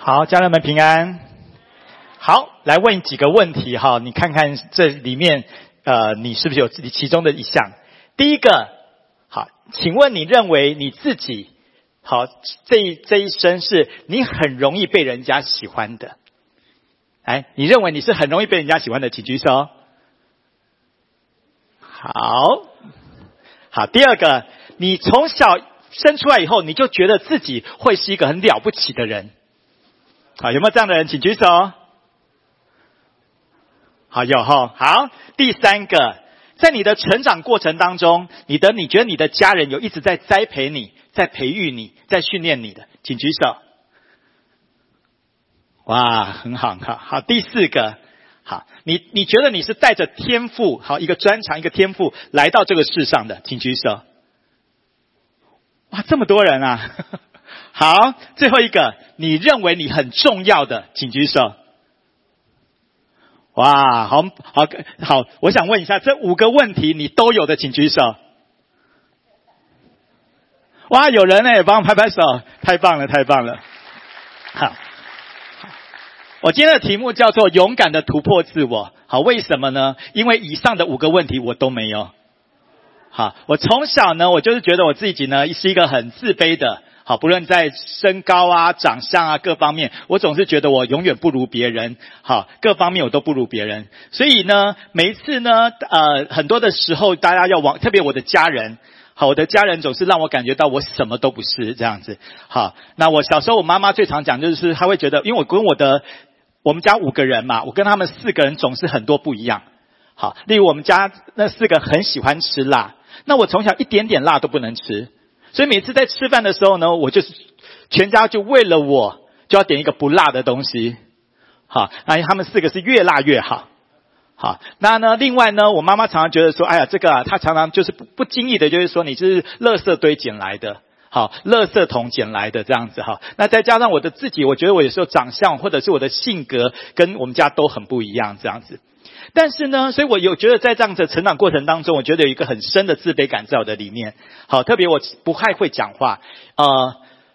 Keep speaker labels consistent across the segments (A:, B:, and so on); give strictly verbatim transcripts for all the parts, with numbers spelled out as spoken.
A: 好，家人们平安。好，来问几个问题哈，你看看这里面呃，你是不是有自己其中的一项？第一个，好，请问你认为你自己好这一这一生是你很容易被人家喜欢的？哎，你认为你是很容易被人家喜欢的，请举手。好，好，第二个，你从小生出来以后，你就觉得自己会是一个很了不起的人。好，有没有这样的人？请举手。好，有哈。好，第三个，在你的成长过程当中，你的你觉得你的家人有一直在栽培你，在培育你，在训练你的，请举手。哇，很好，很好。好，第四个，好，你你觉得你是带着天赋，好，一个专长，一个天赋来到这个世上的，请举手。哇，这么多人啊！好，最后一个，你认为你很重要的，请举手。哇，好好好，我想问一下，这五个问题你都有的，请举手。哇，有人哎，帮我拍拍手，太棒了，太棒了。好，我今天的题目叫做勇敢的突破自我。好，为什么呢？因为以上的五个问题我都没有。好，我从小呢，我就是觉得我自己呢是一个很自卑的。好，不论在身高啊、长相啊各方面，我总是觉得我永远不如别人。好，各方面我都不如别人。所以呢，每一次呢，呃，很多的时候，大家要往，特别我的家人，好，我的家人总是让我感觉到我什么都不是这样子。好，那我小时候我妈妈最常讲就是，她会觉得，因为我跟我的我们家五个人嘛，我跟他们四个人总是很多不一样。好，例如我们家那四个很喜欢吃辣，那我从小一点点辣都不能吃。所以每次在吃饭的时候呢，我就是全家就为了我就要点一个不辣的东西。好，那他们四个是越辣越好。好，那呢，另外呢，我妈妈常常觉得说，哎呀，这个啊，她常常就是不不经意的，就是说你是垃圾堆捡来的，好，垃圾桶捡来的这样子哈。那再加上我的自己，我觉得我有时候长相或者是我的性格跟我们家都很不一样这样子。但是呢，所以我有觉得在这样的成长过程当中，我觉得有一个很深的自卑感在我的里面。好，特别我不太会讲话，呃，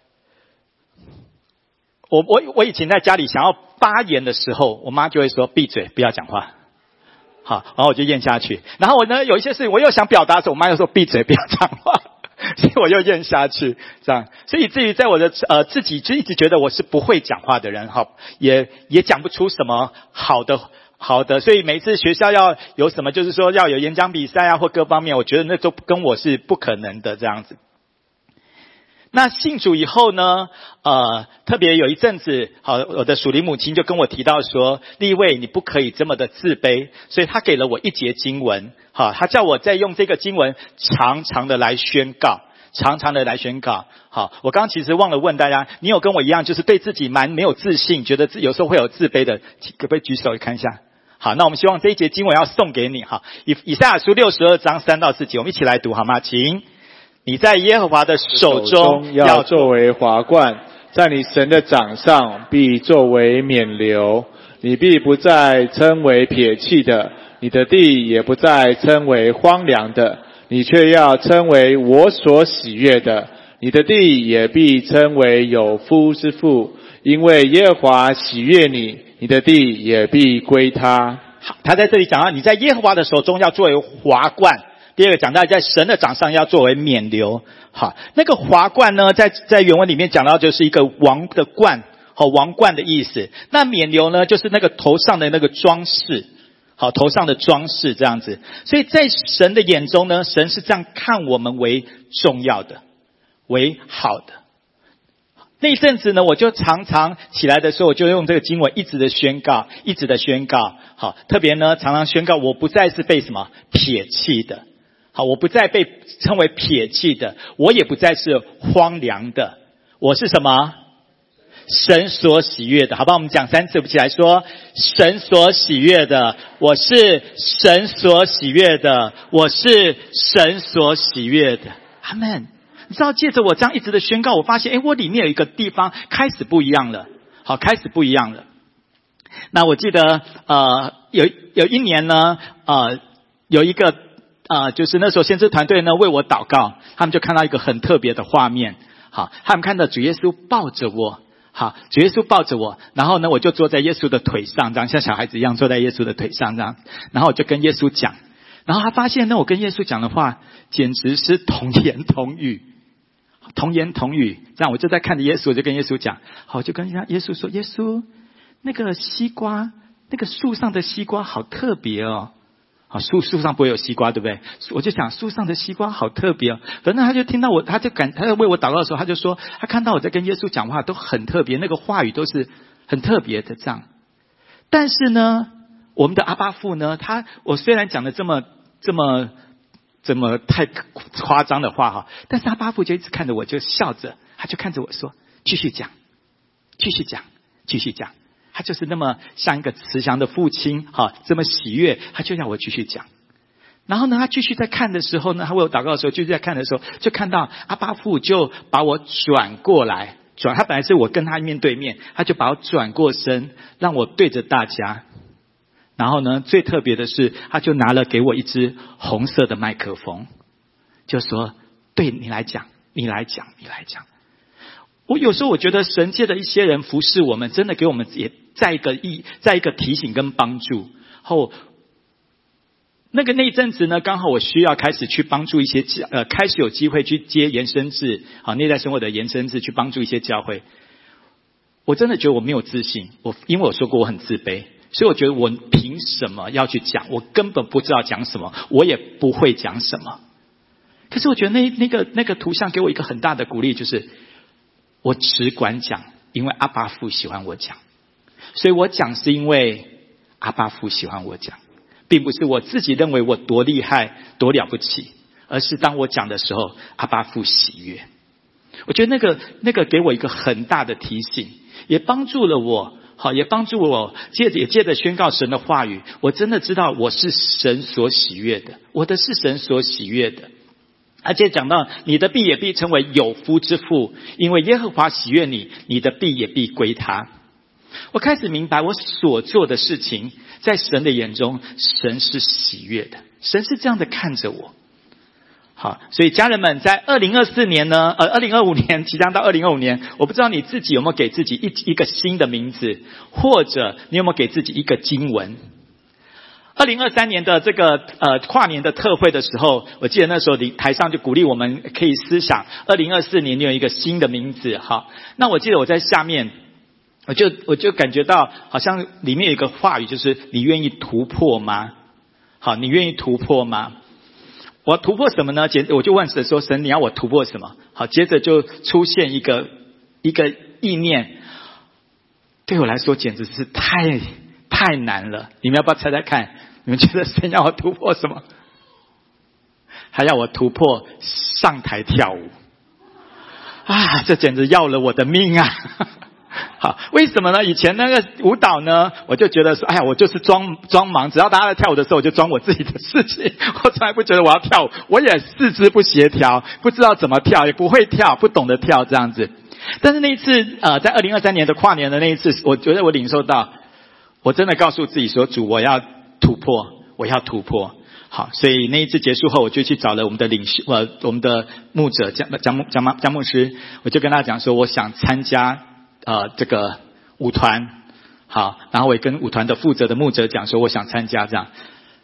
A: 我我我以前在家里想要发言的时候，我妈就会说闭嘴，不要讲话。好，然后我就咽下去。然后我呢，有一些事情我又想表达的时候，我妈又说闭嘴，不要讲话，所以我又咽下去。这样，所以至于在我的呃自己就一直觉得我是不会讲话的人，好，也也讲不出什么好的。好的，所以每次学校要有什么，就是说要有演讲比赛啊，或各方面，我觉得那都跟我是不可能的这样子。那信主以后呢，呃，特别有一阵子，好，我的属灵母亲就跟我提到说，利未你不可以这么的自卑，所以她给了我一节经文，好，她叫我再用这个经文常常的来宣告。常常的来宣告。好，我刚刚其实忘了问大家，你有跟我一样就是对自己蛮没有自信，觉得自有时候会有自卑的，可不可以举手看一下？好，那我们希望这一节经文要送给你。好，以以赛亚书六十二章三到四节，我们一起来读好吗？请。你在耶和华的手中
B: 要作为华冠，在你神的掌上必作为冕旒，你必不再称为撇弃的，你的地也不再称为荒凉的，你却要称为我所喜悦的，你的地也必称为有夫之妇，因为耶和华喜悦你，你的地也必归他。
A: 好，他在这里讲到你在耶和华的手中要作为华冠，第二个讲到在神的掌上要作为冕旒。好，那个华冠呢，在在原文里面讲到就是一个王的冠，好，王冠的意思。那冕旒呢，就是那个头上的那个装饰。好，头上的装饰这样子。所以在神的眼中呢，神是这样看我们为重要的，为好的。那一阵子呢，我就常常起来的时候，我就用这个经文一直的宣告，一直的宣告。好，特别呢，常常宣告我不再是被什么撇弃的。好，我不再被称为撇弃的，我也不再是荒凉的，我是什么？神所喜悦的。好吧，我们讲三次，我们一起来说，神所喜悦的，我是神所喜悦的，我是神所喜悦的。阿们。你知道借着我这样一直的宣告，我发现诶我里面有一个地方开始不一样了。好，开始不一样了。那我记得呃有有一年呢呃有一个呃就是那时候先知团队呢为我祷告，他们就看到一个很特别的画面。好，他们看到主耶稣抱着我。 好，主耶稣抱着我，然后呢，我就坐在耶稣的腿上，这样像小孩子一样坐在耶稣的腿上，这样，然后我就跟耶稣讲，然后他发现呢，我跟耶稣讲的话简直是同言同语，同言同语。这样我就在看着耶稣，我就跟耶稣讲，好，我就跟耶稣说，耶稣，那个西瓜，那个树上的西瓜好特别哦。好，树树上不会有西瓜，对不对？我就想树上的西瓜好特别哦。反正他就听到我，他就感，他在为我祷告的时候，他就说，他看到我在跟耶稣讲话都很特别，那个话语都是很特别的这样。但是呢，我们的阿爸父呢，他我虽然讲的这么这么这么太夸张的话哈，但是阿爸父就一直看着我，就笑着，他就看着我说，继续讲，继续讲，继续讲。他就是那么像一个慈祥的父亲，哈，这么喜悦，他就让我继续讲。然后呢，他继续在看的时候呢，他为我祷告的时候，继续在看的时候，就看到阿爸父就把我转过来，转，他本来是我跟他面对面，他就把我转过身，让我对着大家。然后呢，最特别的是，他就拿了给我一支红色的麦克风，就说：“对你来讲，你来讲，你来讲。”我有时候我觉得神界的一些人服侍我们，真的给我们也在一个意，在一个提醒跟帮助。后那个那一阵子呢，刚好我需要开始去帮助一些呃，开始有机会去接延伸制，好，内在生活的延伸制，去帮助一些教会。我真的觉得我没有自信，我因为我说过我很自卑，所以我觉得我凭什么要去讲？我根本不知道讲什么，我也不会讲什么。可是我觉得那那个那个图像给我一个很大的鼓励，就是我只管讲，因为阿爸父喜欢我讲，所以我讲是因为阿爸父喜欢我讲，并不是我自己认为我多厉害多了不起，而是当我讲的时候，阿爸父喜悦。我觉得那个那个给我一个很大的提醒，也帮助了我，好，也帮助我借着也借着宣告神的话语，我真的知道我是神所喜悦的，我的是神所喜悦的。而且讲到你的必也必成为有福之父，因为耶和华喜悦你，你的必也必归他。我开始明白我所做的事情在神的眼中，神是喜悦的，神是这样的看着我。好，所以家人们，在二零二四年呢，呃，二零二五年即将到二零二五年，我不知道你自己有没有给自己一一个新的名字，或者你有没有给自己一个经文。二零二三年的这个呃跨年的特会的时候，我记得那时候台上就鼓励我们可以思想二零二四年你有一个新的名字。好，那我记得我在下面，我就我就感觉到好像里面有一个话语，就是你愿意突破吗？好，你愿意突破吗？我突破什么呢？我就问神说，神你要我突破什么？好，接着就出现一个一个意念，对我来说简直是太太难了。你们要不要猜猜看？你们觉得神要我突破什么？还要我突破上台跳舞啊！这简直要了我的命啊！好，为什么呢？以前那个舞蹈呢，我就觉得说，哎呀，我就是装装忙，只要大家在跳舞的时候，我就装我自己的事情。我从来不觉得我要跳舞，我也四肢不协调，不知道怎么跳，也不会跳，不懂得跳这样子。但是那一次，呃，在二零二三年的跨年的那一次，我觉得我领受到，我真的告诉自己说，主，我要突破，我要突破。好，所以那一次结束后，我就去找了我们的领袖，呃，我们的牧者江江牧江江牧师，我就跟他讲说，我想参加。呃，这个舞团，好，然后我也跟舞团的负责的牧者讲说，我想参加这样。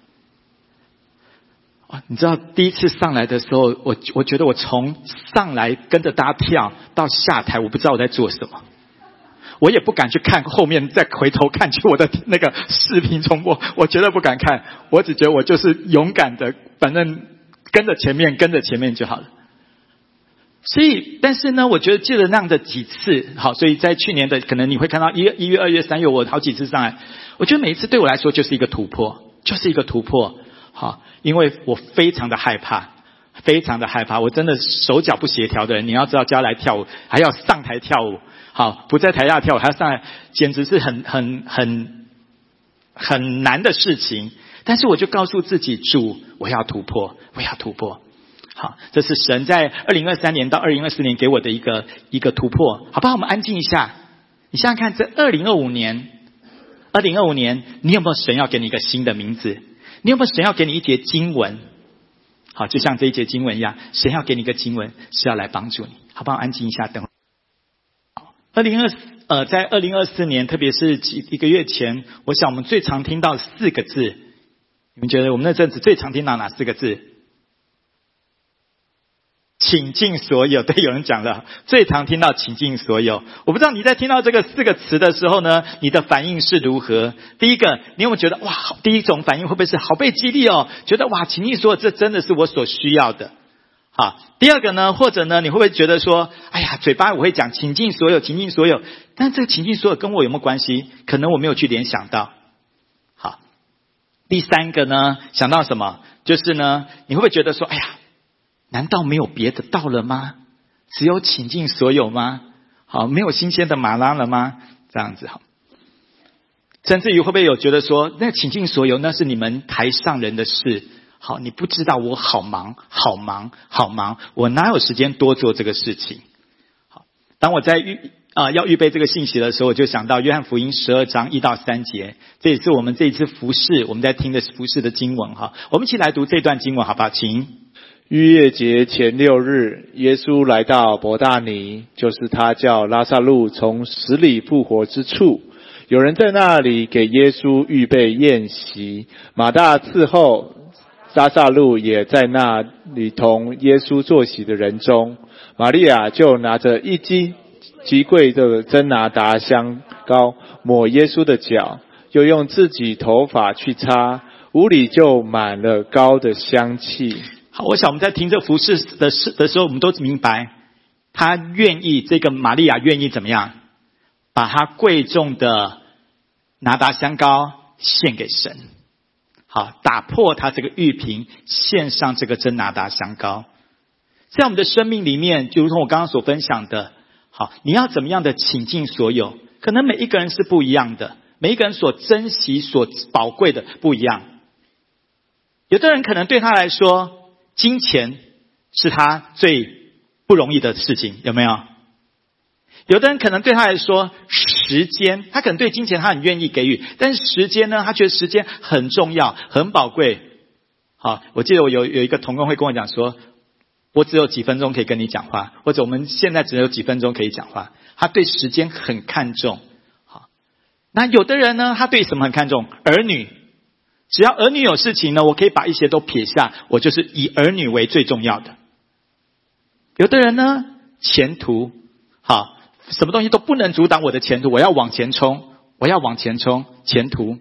A: 哇，你知道第一次上来的时候，我我觉得我从上来跟着大家跳到下台，我不知道我在做什么，我也不敢去看后面，再回头看去我的那个视频重播，我绝对不敢看，我只觉得我就是勇敢的，反正跟着前面，跟着前面就好了。所以，但是呢，我觉得借了那样的几次，好，所以在去年的可能你会看到一月、一月、二月、三月，我好几次上来，我觉得每一次对我来说就是一个突破，就是一个突破，好，因为我非常的害怕，非常的害怕，我真的手脚不协调的人，你要知道，家来跳舞还要上台跳舞，好，不在台下跳舞还要上来，简直是很很很很难的事情。但是我就告诉自己，主，我要突破，我要突破。好，这是神在二零二三年到二零二四年给我的一个一个突破，好不好？我们安静一下，你想想看，这二零二五年，二零二五年，你有没有神要给你一个新的名字？你有没有神要给你一节经文？好，就像这一节经文一样，神要给你一个经文，是要来帮助你，好不好？安静一下，等会。二零二呃，在二零二四年，特别是几一个月前，我想我们最常听到四个字，你们觉得我们那阵子最常听到哪四个字？倾尽所有。对，有人讲了，最常听到倾尽所有。我不知道你在听到这个四个词的时候呢，你的反应是如何？第一个，你有没有觉得哇，第一种反应会不会是好被激励哦？觉得哇，倾尽所有，这真的是我所需要的。好，第二个呢，或者呢，你会不会觉得说，哎呀，嘴巴我会讲倾尽所有，倾尽所有，但这个倾尽所有跟我有没有关系？可能我没有去联想到。好，第三个呢，想到什么？就是呢，你会不会觉得说，哎呀，难道没有别的道了吗？只有倾尽所有吗？好，没有新鲜的马拉了吗？这样子好。甚至于会不会有觉得说，那倾尽所有那是你们台上人的事？好，你不知道我好忙，好忙，好忙，我哪有时间多做这个事情？好，当我在预啊、呃、要预备这个信息的时候，我就想到约翰福音十二章一到三节，这也是我们这一次服事我们在听的服事的经文哈。我们一起来读这段经文，好不好？请。
B: 逾越节前六日，耶稣来到伯大尼，就是他叫拉撒路从死里复活之处。有人在那里给耶稣预备宴席，马大伺候，拉撒路也在那里同耶稣坐席的人中。玛利亚就拿着一斤极贵的真拿达香膏抹耶稣的脚，又用自己头发去擦，屋里就满了膏的香气。
A: 好，我想我们在听这服事的事的时候，我们都明白，他愿意这个玛利亚愿意怎么样，把他贵重的拿达香膏献给神。好，打破他这个玉瓶，献上这个真拿达香膏。在我们的生命里面，就如同我刚刚所分享的，好，你要怎么样的倾尽所有？可能每一个人是不一样的，每一个人所珍惜、所宝贵的不一样。有的人可能对他来说，金钱是他最不容易的事情，有没有？有的人可能对他来说，时间，他可能对金钱他很愿意给予，但是时间呢，他觉得时间很重要，很宝贵。好，我记得我有有一个同工会跟我讲说，我只有几分钟可以跟你讲话，或者我们现在只有几分钟可以讲话。他对时间很看重。好，那有的人呢，他对什么很看重？儿女。只要儿女有事情呢，我可以把一些都撇下，我就是以儿女为最重要的。有的人呢，前途，好，什么东西都不能阻挡我的前途，我要往前冲，我要往前冲，前途。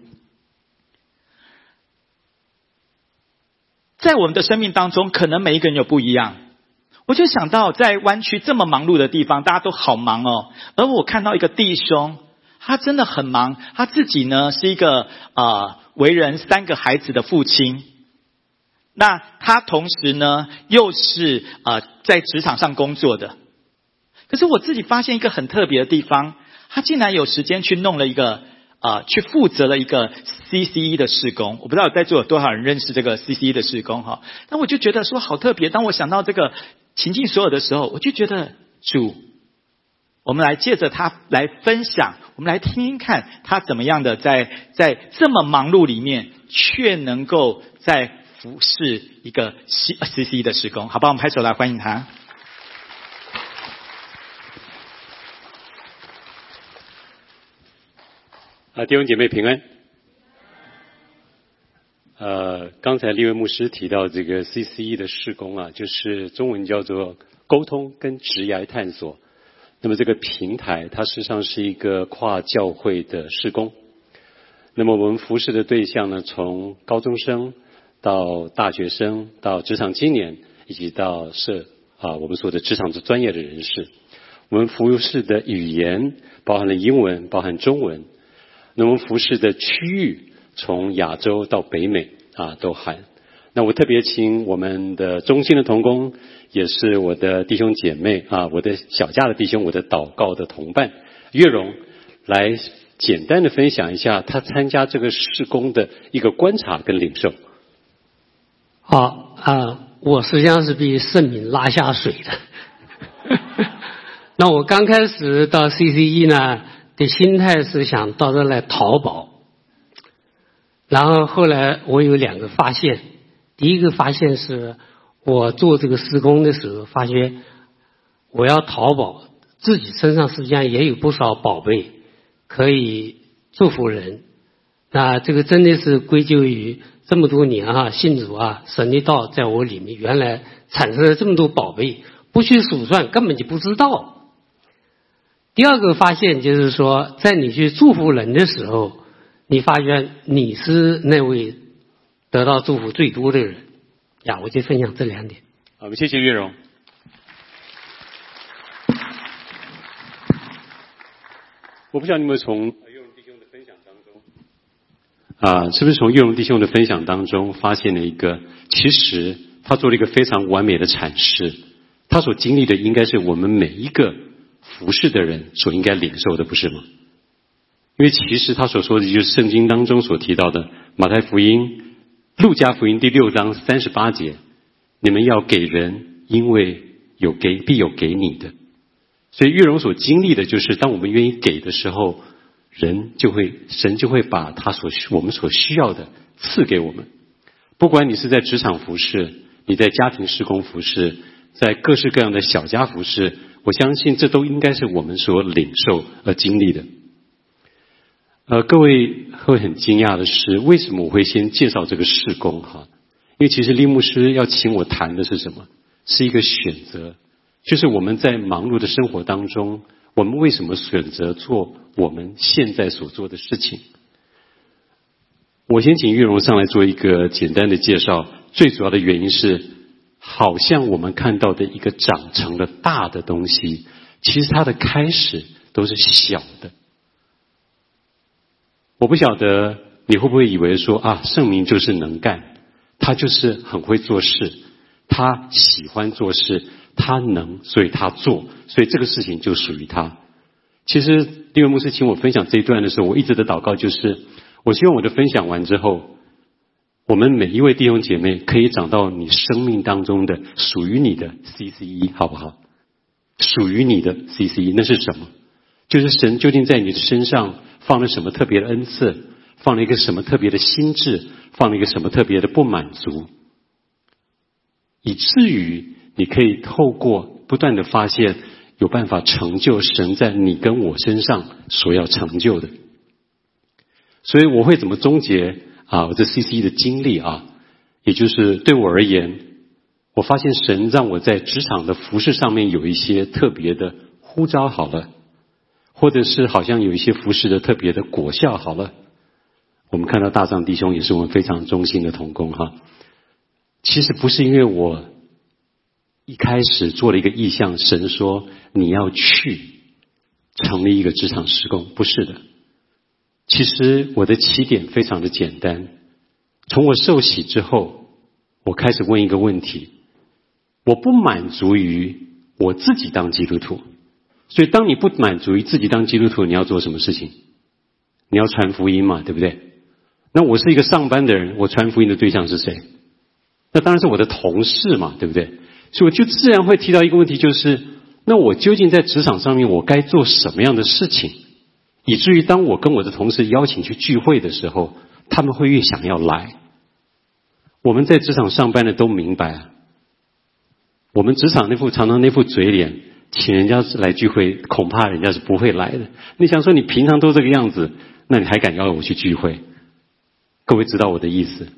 A: 在我们的生命当中，可能每一个人有不一样。我就想到在湾区这么忙碌的地方，大家都好忙哦，而我看到一个弟兄，他真的很忙，他自己呢是一个啊、呃、为人三个孩子的父亲。那他同时呢又是啊、呃、在职场上工作的。可是我自己发现一个很特别的地方，他竟然有时间去弄了一个啊、呃、去负责了一个 C C E 的事工。我不知道在座有多少人认识这个 C C E 的事工哈，但我就觉得说好特别。当我想到这个倾尽所有的时候，我就觉得主，我们来借着他来分享，我们来听听看他怎么样的在在这么忙碌里面，却能够在服侍一个 C C E 的事工。好吧，我们拍手来欢迎他。
C: 啊，弟兄姐妹平安。呃，刚才立位牧师提到这个 C C E 的事工啊，就是中文叫做沟通跟职涯探索。那么这个平台，它实际上是一个跨教会的事工。那么我们服侍的对象呢，从高中生到大学生，到职场青年，以及到社啊我们说的职场之专业的人士。我们服侍的语言包含了英文，包含中文。那我们服侍的区域从亚洲到北美啊都含。那我特别请我们的中心的同工，也是我的弟兄姐妹啊，我的小家的弟兄，我的祷告的同伴岳荣，来简单的分享一下他参加这个事工的一个观察跟领受。
D: 好啊、呃，我实际上是被圣敏拉下水的。那我刚开始到 C C E 呢的心态是想到这来淘宝，然后后来我有两个发现。第一个发现是我做这个施工的时候，发现我要淘宝自己身上实际上也有不少宝贝可以祝福人。那这个真的是归咎于这么多年啊，信主啊，神的道在我里面原来产生了这么多宝贝，不去数算根本就不知道。第二个发现就是说，在你去祝福人的时候，你发现你是那位得到祝福最多的人呀。我就分享这两点。
C: 好，我们谢谢岳荣。我不知道你有没有从岳荣弟兄的分享当中啊，是不是从岳荣弟兄的分享当中发现了一个，其实他做了一个非常完美的阐释，他所经历的应该是我们每一个服侍的人所应该领受的，不是吗？因为其实他所说的就是圣经当中所提到的马太福音、路加福音第六章三十八节，你们要给人，因为有给必有给你的。所以岳荣所经历的就是当我们愿意给的时候，人就会神就会把他所我们所需要的赐给我们。不管你是在职场服侍，你在家庭事工服侍，在各式各样的小家服侍，我相信这都应该是我们所领受而经历的。呃，各位会很惊讶的是，为什么我会先介绍这个事工哈？因为其实利牧师要请我谈的是什么？是一个选择，就是我们在忙碌的生活当中，我们为什么选择做我们现在所做的事情？我先请岳荣上来做一个简单的介绍，最主要的原因是，好像我们看到的一个长成了大的东西，其实它的开始都是小的。我不晓得你会不会以为说啊，圣明就是能干，他就是很会做事，他喜欢做事，他能，所以他做，所以这个事情就属于他。其实利文牧师请我分享这一段的时候，我一直的祷告就是，我希望我的分享完之后，我们每一位弟兄姐妹可以找到你生命当中的属于你的 C C E， 好不好？属于你的 C C E 那是什么？就是神究竟在你的身上放了什么特别的恩赐，放了一个什么特别的心智，放了一个什么特别的不满足，以至于你可以透过不断的发现，有办法成就神在你跟我身上所要成就的。所以我会怎么终结啊我这 C C E 的经历啊，也就是对我而言，我发现神让我在职场的服事上面有一些特别的呼召好了，或者是好像有一些服事的特别的果效好了。我们看到大藏弟兄也是我们非常忠心的同工哈。其实不是因为我一开始做了一个意向，神说你要去成立一个职场事工，不是的。其实我的起点非常的简单，从我受洗之后，我开始问一个问题，我不满足于我自己当基督徒，所以当你不满足于自己当基督徒，你要做什么事情？你要传福音嘛，对不对？那我是一个上班的人，我传福音的对象是谁？那当然是我的同事嘛，对不对？所以我就自然会提到一个问题，就是那我究竟在职场上面我该做什么样的事情，以至于当我跟我的同事邀请去聚会的时候，他们会越想要来。我们在职场上班的都明白啊，我们职场那副常常那副嘴脸，请人家来聚会，恐怕人家是不会来的。你想说你平常都这个样子，那你还敢邀我去聚会？各位知道我的意思。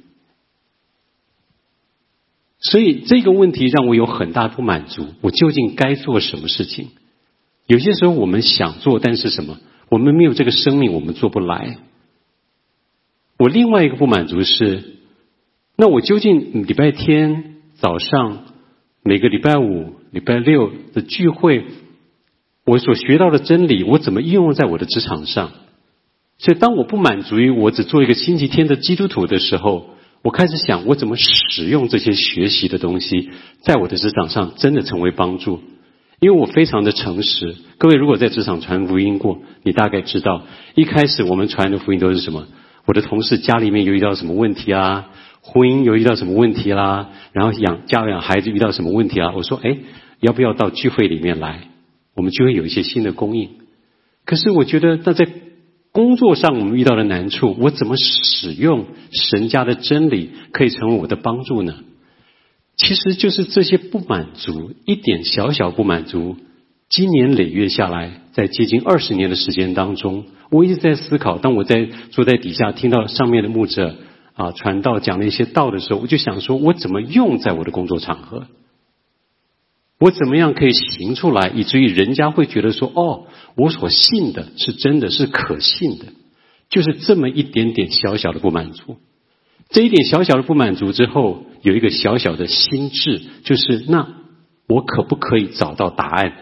C: 所以这个问题让我有很大不满足，我究竟该做什么事情？有些时候我们想做，但是什么？我们没有这个生命，我们做不来。我另外一个不满足是，那我究竟礼拜天早上，每个礼拜五、礼拜六的聚会，我所学到的真理，我怎么应用在我的职场上？所以当我不满足于我只做一个星期天的基督徒的时候，我开始想我怎么使用这些学习的东西，在我的职场上真的成为帮助。因为我非常的诚实，各位如果在职场传福音过，你大概知道，一开始我们传的福音都是什么？我的同事家里面有遇到什么问题啊，婚姻有遇到什么问题啦，然后养家养孩子遇到什么问题啊，我说哎，要不要到聚会里面来？我们就会有一些新的供应。可是我觉得那在工作上我们遇到的难处，我怎么使用神家的真理可以成为我的帮助呢？其实就是这些不满足，一点小小不满足， 经年累月下来，在接近二十年的时间当中，我一直在思考，当我在坐在底下听到上面的牧者啊传道讲了一些道的时候，我就想说，我怎么用在我的工作场合？我怎么样可以行出来，以至于人家会觉得说，哦，我所信的是真的，是可信的，就是这么一点点小小的不满足。这一点小小的不满足之后，有一个小小的心智，就是那我可不可以找到答案？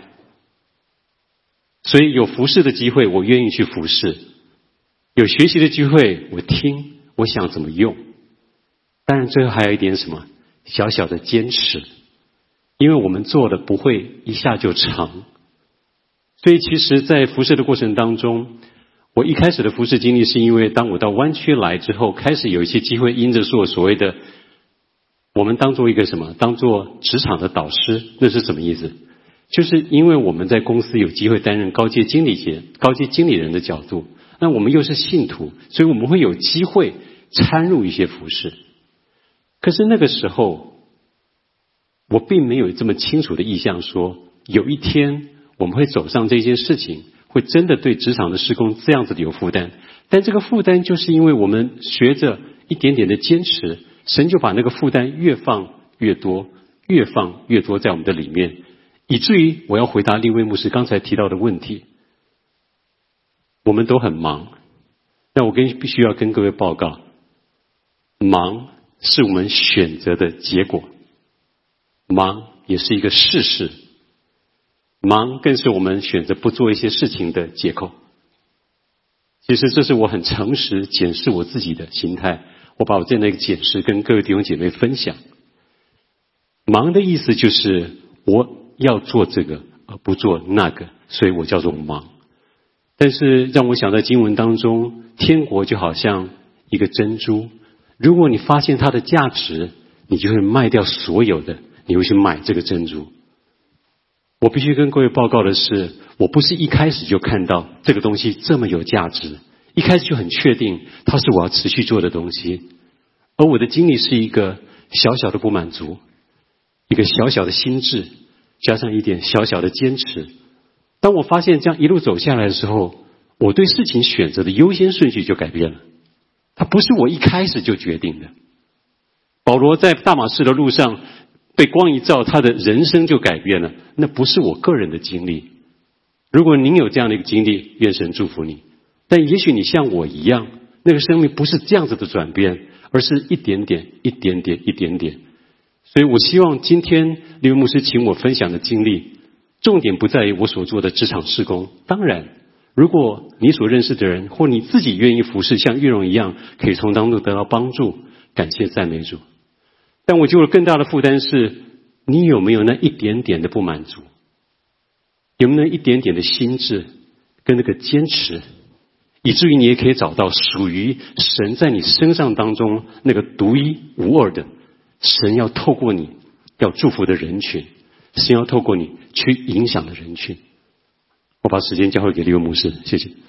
C: 所以有服侍的机会，我愿意去服侍；有学习的机会，我听，我想怎么用。当然最后还有一点什么小小的坚持，因为我们做的不会一下就成。所以其实在服侍的过程当中，我一开始的服侍经历是因为当我到湾区来之后，开始有一些机会因着做所谓的我们当做一个什么当做职场的导师。那是什么意思？就是因为我们在公司有机会担任高阶经理阶高阶经理人的角度，那我们又是信徒，所以我们会有机会参入一些服侍。可是那个时候我并没有这么清楚的意向说，有一天我们会走上这件事情，会真的对职场的事工这样子的有负担。但这个负担就是因为我们学着一点点的坚持，神就把那个负担越放越多，越放越多在我们的里面，以至于我要回答利未牧师刚才提到的问题。我们都很忙，那我跟必须要跟各位报告，忙是我们选择的结果，忙也是一个事实，忙更是我们选择不做一些事情的借口。其实这是我很诚实检视我自己的心态，我把我这样的一个检视跟各位弟兄姐妹分享。忙的意思就是我要做这个而不做那个，所以我叫做忙。但是让我想在经文当中，天国就好像一个珍珠，如果你发现它的价值，你就会卖掉所有的，你会去买这个珍珠。我必须跟各位报告的是，我不是一开始就看到这个东西这么有价值，一开始就很确定它是我要持续做的东西。而我的经历是一个小小的不满足，一个小小的心智，加上一点小小的坚持。当我发现这样一路走下来的时候，我对事情选择的优先顺序就改变了。它不是我一开始就决定的。保罗在大马士的路上被光一照，他的人生就改变了，那不是我个人的经历。如果您有这样的一个经历，愿神祝福你。但也许你像我一样，那个生命不是这样子的转变，而是一点点一点点一点点。所以我希望今天利未牧师请我分享的经历，重点不在于我所做的职场事工。当然如果你所认识的人或你自己愿意服侍，像玉荣一样可以从当中得到帮助，感谢赞美主。但我觉得更大的负担是，你有没有那一点点的不满足，有没有那一点点的心智跟那个坚持，以至于你也可以找到属于神在你身上当中那个独一无二的神要透过你要祝福的人群，神要透过你去影响的人群。我把时间交回给利未牧师，谢谢。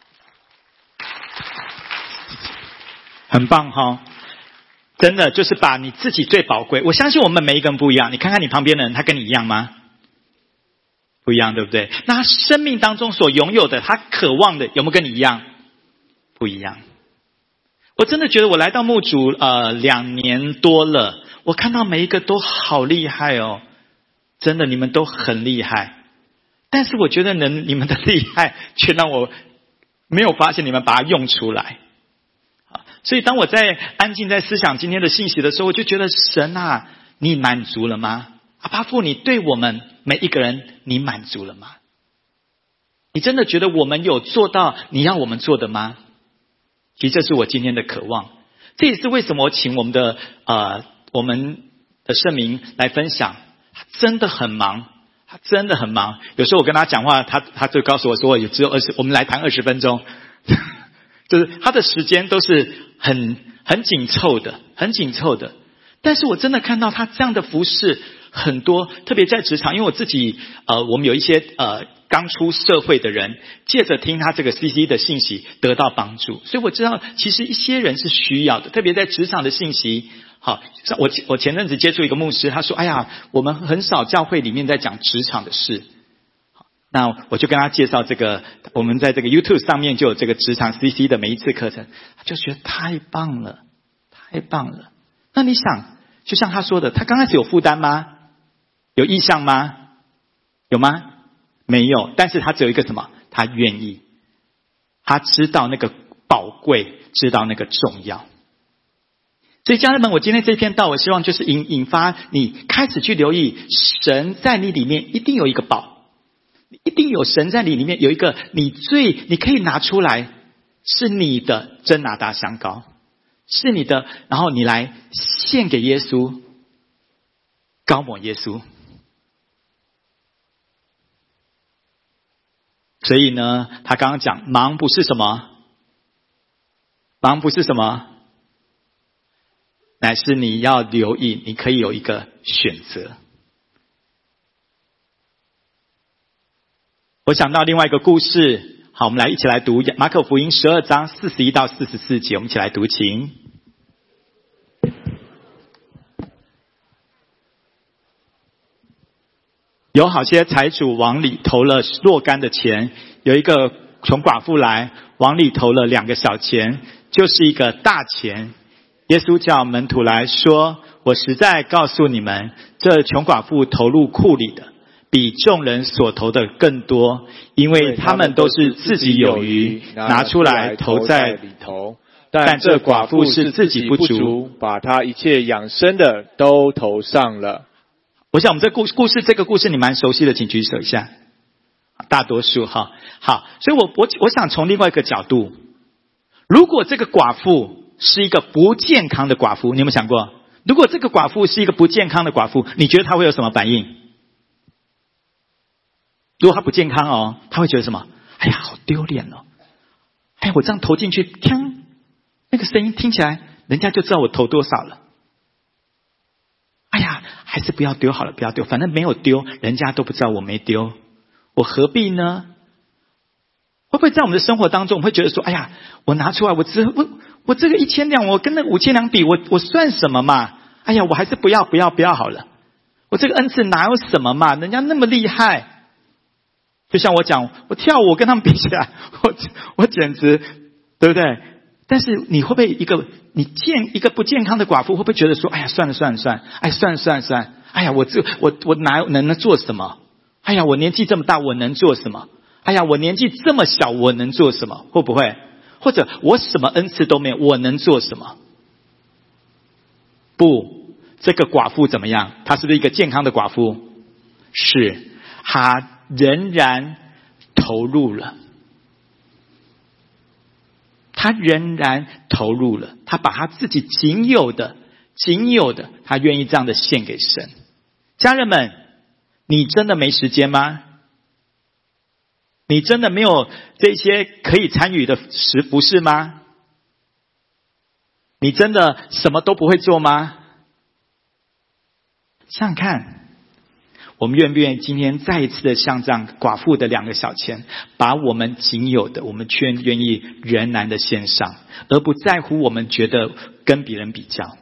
A: 很棒哈、哦，真的就是把你自己最宝贵。我相信我们每一个人不一样，你看看你旁边的人，他跟你一样吗？不一样，对不对？那他生命当中所拥有的，他渴望的，有没有跟你一样？不一样。我真的觉得我来到牧主呃两年多了，我看到每一个都好厉害哦，真的你们都很厉害。但是我觉得能你们的厉害却让我没有发现你们把它用出来。所以当我在安静在思想今天的信息的时候，我就觉得神啊，你满足了吗？阿爸父，你对我们每一个人你满足了吗？你真的觉得我们有做到你要我们做的吗？其实这是我今天的渴望。这也是为什么我请我们的呃我们的圣明来分享。他真的很忙，他真的很忙。有时候我跟他讲话，他他就告诉我说，有只有二十，我们来谈二十分钟，就是他的时间都是很很紧凑的，很紧凑的。但是我真的看到他这样的服事很多，特别在职场，因为我自己呃，我们有一些呃刚出社会的人，借着听他这个 C C 的信息得到帮助，所以我知道其实一些人是需要的，特别在职场的信息。好，我我前阵子接触一个牧师，他说：“哎呀，我们很少教会里面在讲职场的事。” 那我就跟他介绍这个，我们在这个 YouTube 上面就有这个职场 C C 的每一次课程，他就觉得太棒了，太棒了。那你想，就像他说的，他刚开始有负担吗？有意向吗？有吗？没有。但是他只有一个什么？他愿意，他知道那个宝贵，知道那个重要。所以家人们，我今天这篇道，我希望就是引引发你开始去留意，神在你里面一定有一个宝，一定有神在你里面有一个你最你可以拿出来，是你的真拿大香膏，是你的，然后你来献给耶稣，膏抹耶稣。所以呢，他刚刚讲忙不是什么，忙不是什么，乃是你要留意，你可以有一个选择。我想到另外一个故事，好，我们来一起来读马可福音十二章四十一到四十四节，我们一起来读，请。有好些财主往里投了若干的钱，有一个穷寡妇来，往里投了两个小钱，就是一个大钱。耶稣叫门徒来说，我实在告诉你们，这穷寡妇投入库里的，比众人所投的更多，因为他们都是自己有余，拿出来投在里头。但这寡妇是自己不足，
B: 把她一切养生的都投上了。
A: 我想我们这故故事这个故事你蛮熟悉的，请举手一下。大多数哈，好，所以我我我想从另外一个角度，如果这个寡妇是一个不健康的寡妇，你有没有想过？如果这个寡妇是一个不健康的寡妇，你觉得她会有什么反应？如果她不健康哦，她会觉得什么？哎呀，好丢脸哦！哎，我这样投进去，听那个声音听起来，人家就知道我投多少了。哎呀，还是不要丢好了，不要丢，反正没有丢，人家都不知道我没丢，我何必呢？会不会在我们的生活当中，我们会觉得说，哎呀，我拿出来，我只我我这个一千两，我跟那五千两比，我我算什么嘛？哎呀，我还是不要不要不要好了。我这个恩赐哪有什么嘛？人家那么厉害，就像我讲，我跳舞跟他们比起来，我我简直，对不对？但是你会不会一个你健一个不健康的寡妇，会不会觉得说，哎呀，算了算了算了，哎，算了算了算了，哎呀，我这我我哪能能做什么？哎呀，我年纪这么大，我能做什么？哎呀，我年纪这么小，我能做什么？会不会？或者我什么恩赐都没有，我能做什么？不，这个寡妇怎么样？她是不是一个健康的寡妇？是，她仍然投入了。他仍然投入了，他把他自己仅有的仅有的他愿意这样的献给神。家人们，你真的没时间吗？你真的没有这些可以参与的时不是吗？你真的什么都不会做吗？想想看，我们愿不愿意今天再一次的像这样寡妇的两个小钱，把我们仅有的，我们却愿意仍然的献上，而不在乎我们觉得跟别人比较。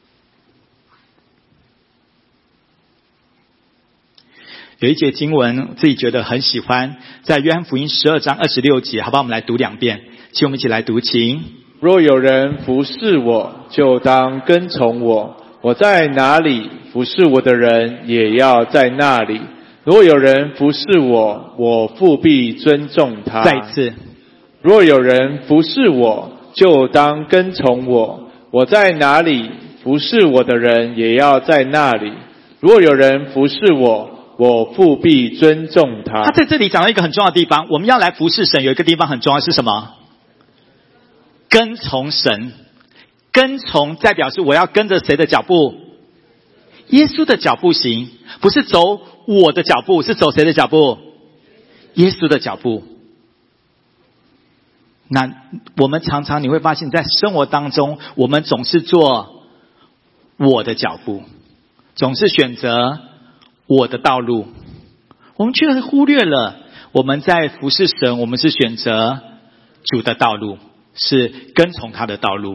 A: 有一节经文自己觉得很喜欢，在约翰福音十二章二十六节，好吧，我们来读两遍，请我们一起来读，请。
B: 若有人服侍我，就当跟从我。我在哪里，服侍我的人也要在那里。若有人服侍我，我父必尊重他。
A: 再一次。
B: 若有人服侍我，就当跟从我。我在哪里，服侍我的人也要在那里。若有人服侍我，我父必尊重他。
A: 他在这里讲到一个很重要的地方，我们要来服侍神，有一个地方很重要，是什么？跟从神。跟从代表是我要跟着谁的脚步？耶稣的脚步行，不是走我的脚步，是走谁的脚步？耶稣的脚步。那我们常常你会发现在生活当中，我们总是做我的脚步，总是选择我的道路，我们却忽略了我们在服侍神，我们是选择主的道路，是跟从他的道路。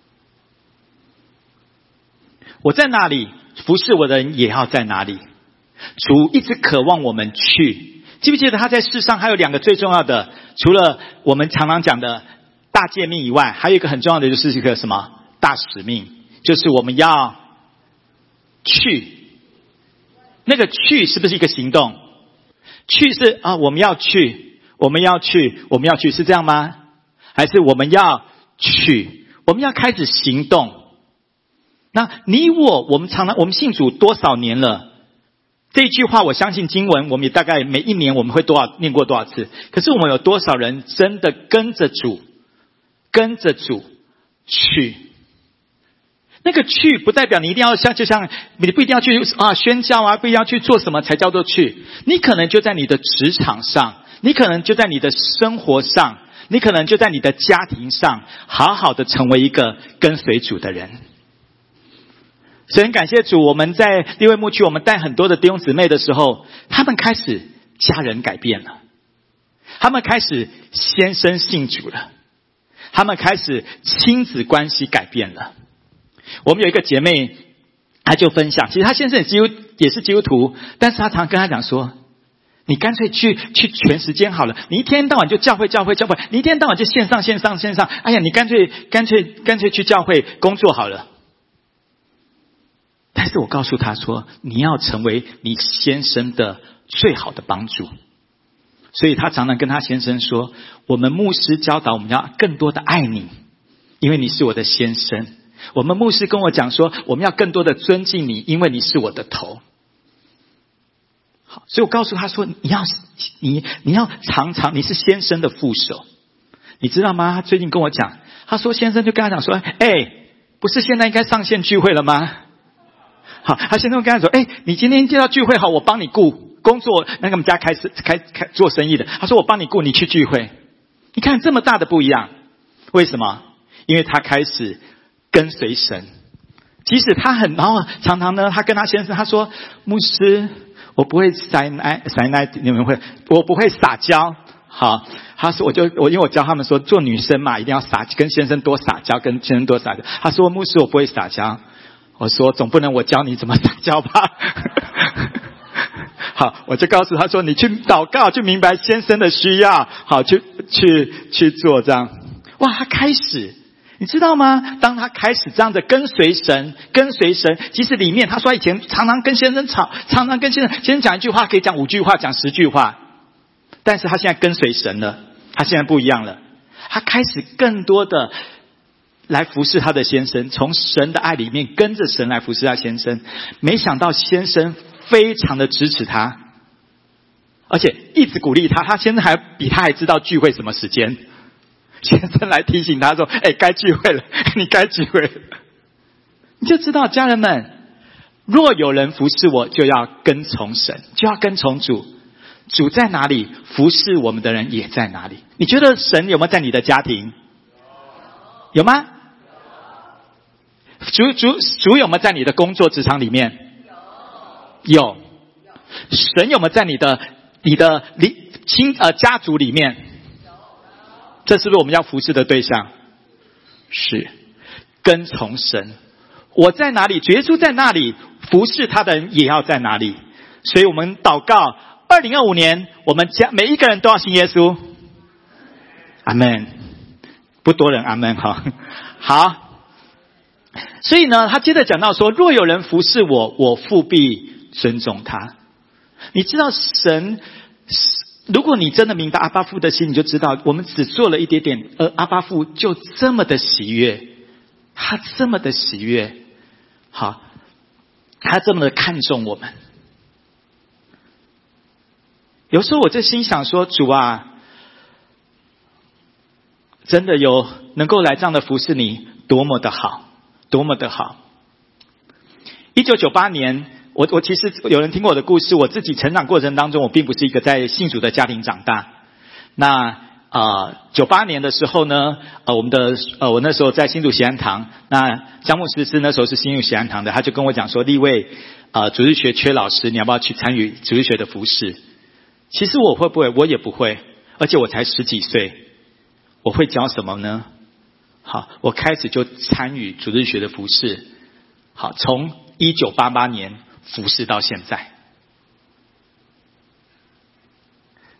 A: 我在哪里，服侍我的人也要在哪里。 主一直渴望我们去。记不记得他在世上还有两个最重要的，除了我们常常讲的大诫命以外，还有一个很重要的就是一个什么大使命，就是我们要去。那个去是不是一个行动？去是啊，我们要去，我们要去，我们要去，是这样吗？还是我们要去，我们要开始行动？那你我，我们常常我们信主多少年了？这一句话我相信经文我们也大概每一年我们会多少念过多少次，可是我们有多少人真的跟着主跟着主去？那个去不代表你一定要像，就像你不一定要去啊宣教啊，不一定要去做什么才叫做去。你可能就在你的职场上，你可能就在你的生活上，你可能就在你的家庭上，好好的成为一个跟随主的人。所以很感谢主，我们在利未牧区，我们带很多的弟兄姊妹的时候，他们开始家人改变了，他们开始先生信主了，他们开始亲子关系改变了。我们有一个姐妹，她就分享，其实她先生也基督也是基督徒，但是她常跟她讲说，你干脆去去全时间好了，你一天到晚就教会教会教会，你一天到晚就线上线上线上，哎呀，你干脆干脆干脆去教会工作好了。但是我告诉他说，你要成为你先生的最好的帮助。所以他常常跟他先生说，我们牧师教导我们要更多的爱你，因为你是我的先生。我们牧师跟我讲说，我们要更多的尊敬你，因为你是我的头。好，所以我告诉他说，你要你你要常常，你是先生的副手，你知道吗？他最近跟我讲，他说先生就跟他讲说，哎，不是现在应该上线聚会了吗？好，他先生跟他说，哎，你今天接到聚会好，我帮你顾工作，那个我们家开始开开做生意的，他说我帮你顾，你去聚会。你看这么大的不一样，为什么？因为他开始跟随神，即使他很，然后常常呢，他跟他先生他说，牧师，我不会撒奶撒奶，你们会，我不会撒娇。好，他说我就我因为我教他们说，做女生嘛，一定要撒，跟先生多撒娇，跟先生多撒娇。他说牧师，我不会撒娇。我说总不能我教你怎么撒娇吧。好，我就告诉他说，你去祷告，去明白先生的需要，好，去去去做这样。哇，他开始，你知道吗？当他开始这样的跟随神，跟随神，即使里面他说以前常常跟先生吵，常常跟先生先生讲一句话可以讲五句话，讲十句话，但是他现在跟随神了，他现在不一样了，他开始更多的来服侍他的先生，从神的爱里面跟着神来服侍他先生。没想到先生非常的支持他，而且一直鼓励他，他先生还比他还知道聚会什么时间。先生来提醒他说，哎，该聚会了，你该聚会了。你就知道家人们，若有人服侍我，就要跟从神，就要跟从主。主在哪里，服侍我们的人也在哪里。你觉得神有没有在你的家庭？有吗？主主主有没有在你的工作职场里面？有。神有没有在你的你的亲呃家族里面？这是不是我们要服侍的对象？是。跟从神，我在哪里，耶稣在那里，服侍他的人也要在哪里。所以我们祷告，二零二五年我们家每一个人都要信耶稣。阿们。不多人阿们哈。好。所以呢，他接着讲到说，若有人服侍我，我父必尊重他。你知道神，如果你真的明白阿爸父的心，你就知道我们只做了一点点，而阿爸父就这么的喜悦，他这么的喜悦，好，他这么的看重我们。有时候我就心想说，主啊，真的有能够来这样的服侍你，多么的好，多么的好。一九九八年，我我其实有人听过我的故事，我自己成长过程当中，我并不是一个在信主的家庭长大。那呃九八年的时候呢，呃我们的呃我那时候在新竹喜安堂，那江牧师是那时候是新竹喜安堂的，他就跟我讲说，立位呃主日学缺老师，你要不要去参与主日学的服事？其实我会不会？我也不会，而且我才十几岁，我会教什么呢？好，我开始就参与主日学的服事，好，从一九八八年服事到现在。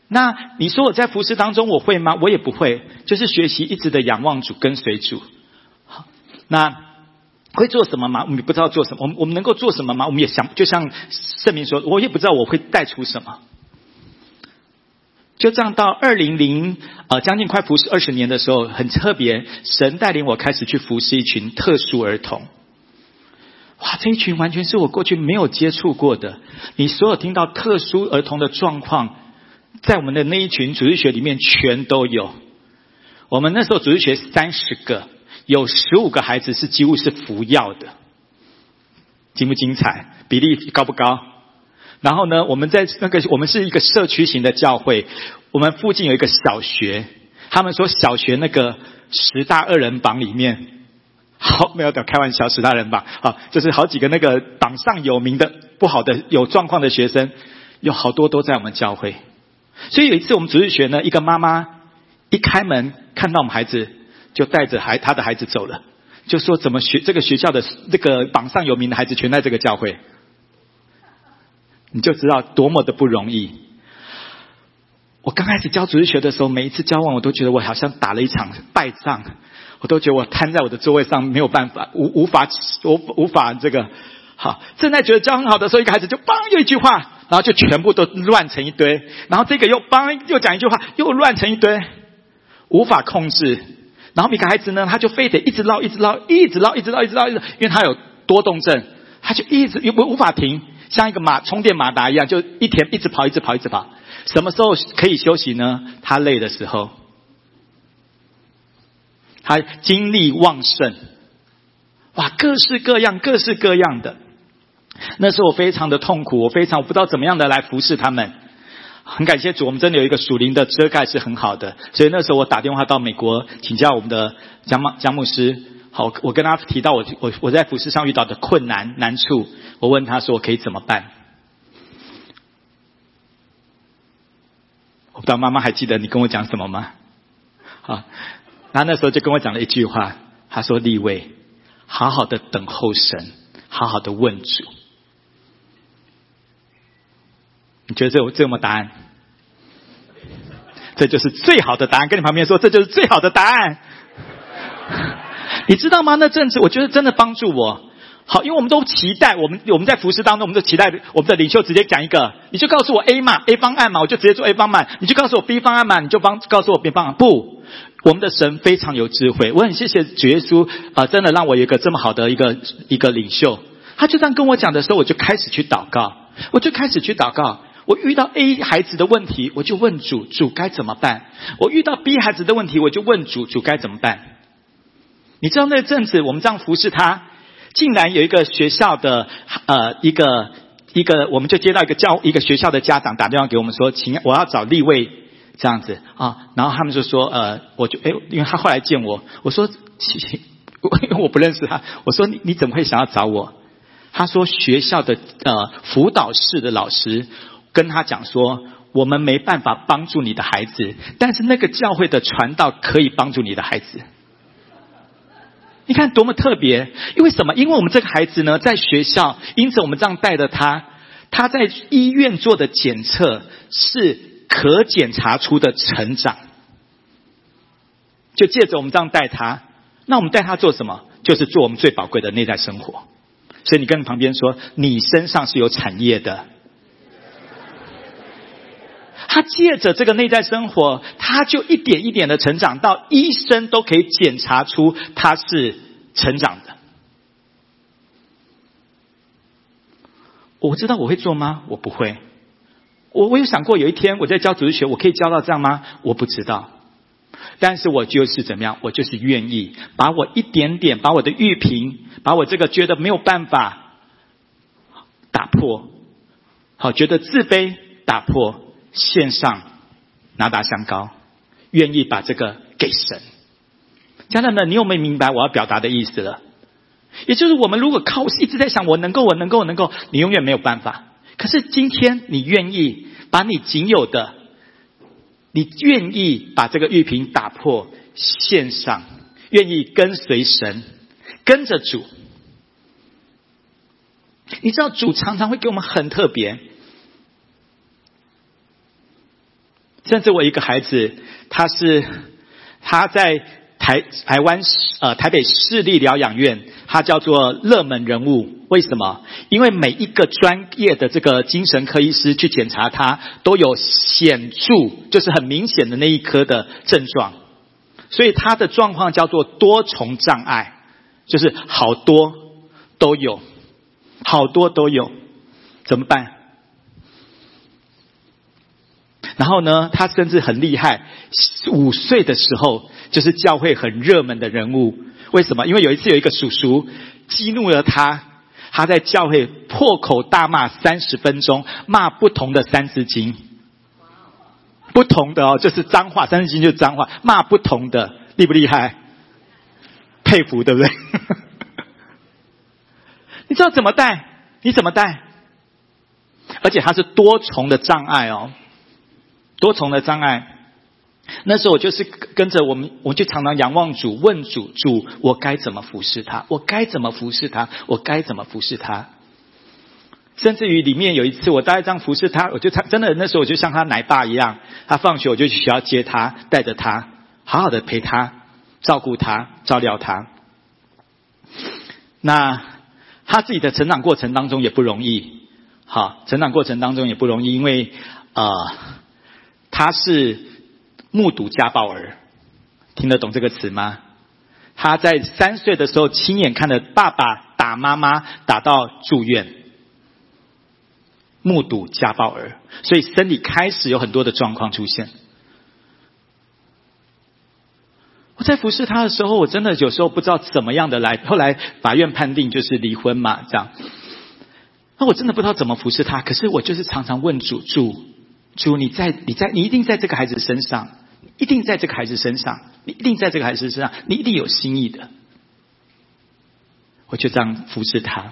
A: 那你说我在服事当中我会吗？我也不会，就是学习一直的仰望主，跟随主。好，那会做什么吗？我们也不知道做什么。我们我们能够做什么吗？我们也想，就像圣明说，我也不知道我会带出什么。就这样到二零零呃将近快服事二十年的时候，很特别，神带领我开始去服事一群特殊儿童。哇，这一群完全是我过去没有接触过的。你所有听到特殊儿童的状况，在我们的那一群主日学里面全都有。我们那时候主日学三十个，有十五个孩子是几乎是服药的，精不精彩？比例高不高？然后呢，我们在那个我们是一个社区型的教会，我们附近有一个小学，他们说小学那个十大恶人榜里面，好没有的开玩笑，十大人榜啊，就是好几个那个榜上有名的不好的有状况的学生，有好多都在我们教会。所以有一次我们主日学呢，一个妈妈一开门看到我们孩子，就带着孩他的孩子走了，就说怎么学这个学校的这个榜上有名的孩子全在这个教会，你就知道多么的不容易。我刚开始教主日学的时候，每一次教完我都觉得我好像打了一场败仗，我都觉得我瘫在我的座位上没有办法，无无法无无法这个好。正在觉得教很好的时候，一个孩子就邦又一句话，然后就全部都乱成一堆，然后这个又邦又讲一句话，又乱成一堆，无法控制。然后每个孩子呢，他就非得一直唠一直唠一直唠一直唠一直唠，因为他有多动症，他就一直无无法停，像一个马充电马达一样，就一天一直跑一直跑一直跑。什么时候可以休息呢？他累的时候，他精力旺盛，哇，各式各样各式各样的。那时候我非常的痛苦，我非常我不知道怎么样的来服侍他们。很感谢主，我们真的有一个属灵的遮盖是很好的，所以那时候我打电话到美国请教我们的江牧江牧师。好，我跟他提到我我我在服侍上遇到的困难难处，我问他说我可以怎么办。我不知道妈妈还记得你跟我讲什么吗？好，他那时候就跟我讲了一句话，他说利未，好好的等候神，好好的问主。你觉得这有这有没有答案？这就是最好的答案。跟你旁边说，这就是最好的答案。你知道吗？那阵子我觉得真的帮助我。好，因为我们都期待我们我们在服事当中，我们都期待我们的领袖直接讲一个，你就告诉我 A 嘛 A 方案嘛，我就直接做 A 方案；你就告诉我 B 方案嘛，你就帮告诉我 B 方案。不，我们的神非常有智慧。我很谢谢主耶稣啊、呃，真的让我有一个这么好的一个一个领袖。他就这样跟我讲的时候，我就开始去祷告，我就开始去祷告。我遇到 A 孩子的问题，我就问主，主该怎么办？我遇到 B 孩子的问题，我就问主，主该怎么办？你知道那阵子我们这样服侍他，竟然有一个学校的呃一个一个，我们就接到一个教一个学校的家长打电话给我们说，请我要找立位这样子啊，然后他们就说呃，我就哎，因为他后来见我，我说因为我不认识他，我说你你怎么会想要找我？他说学校的呃辅导室的老师跟他讲说，我们没办法帮助你的孩子，但是那个教会的传道可以帮助你的孩子。你看多么特别！因为什么？因为我们这个孩子呢，在学校，因此我们这样带着他，他在医院做的检测是可检查出的成长。就借着我们这样带他，那我们带他做什么？就是做我们最宝贵的内在生活。所以你跟旁边说，你身上是有产业的。他借着这个内在生活，他就一点一点的成长，到医生都可以检查出他是成长的。我知道我会做吗？我不会。我我有想过有一天我在教主日学，我可以教到这样吗？我不知道。但是我就是怎么样，我就是愿意把我一点点，把我的玉瓶，把我这个觉得没有办法打破，好觉得自卑打破，献上拿达香膏，愿意把这个给神。家人们，你有没有明白我要表达的意思了？也就是我们如果靠一直在想我能够我能够我能够，你永远没有办法。可是今天你愿意把你仅有的，你愿意把这个玉瓶打破献上，愿意跟随神，跟着主。你知道主常常会给我们很特别， 甚至我一个孩子，他是他在台台湾呃台北市立疗养院，他叫做热门人物。为什么？因为每一个专业的这个精神科医师去检查他，都有显著，就是很明显的那一科的症状，所以他的状况叫做多重障碍，就是好多都有，好多都有，怎么办？然后呢，他甚至很厉害，五岁的时候就是教会很热门的人物。为什么？因为有一次有一个叔叔激怒了他，他在教会破口大骂三十分钟，骂不同的三字经，不同的哦，就是脏话，三字经就是脏话，骂不同的，厉不厉害？佩服，对不对？你知道怎么带？你怎么带？而且他是多重的障碍哦。多重的障碍，那时候我就是跟着我们，我就常常仰望主，问主，主，我该怎么服侍他？我该怎么服侍他？我该怎么服侍他？甚至于里面有一次，我大概这样服侍他，我就真的那时候我就像他奶爸一样，他放学我就去学校接他，带着他，好好的陪他，照顾他，照料他。那他自己的成长过程当中也不容易，好，成长过程当中也不容易，因为呃。他是目睹家暴儿，听得懂这个词吗？他在三岁的时候亲眼看着爸爸打妈妈，打到住院，目睹家暴儿，所以身体开始有很多的状况出现。我在服侍他的时候，我真的有时候不知道怎么样的来，后来法院判定就是离婚嘛，这样。那我真的不知道怎么服侍他，可是我就是常常问主，主。主，你在，你在，你一定在这个孩子身上，一定在这个孩子身上，你一定在这个孩子身上，你一定有心意的。我就这样服侍他。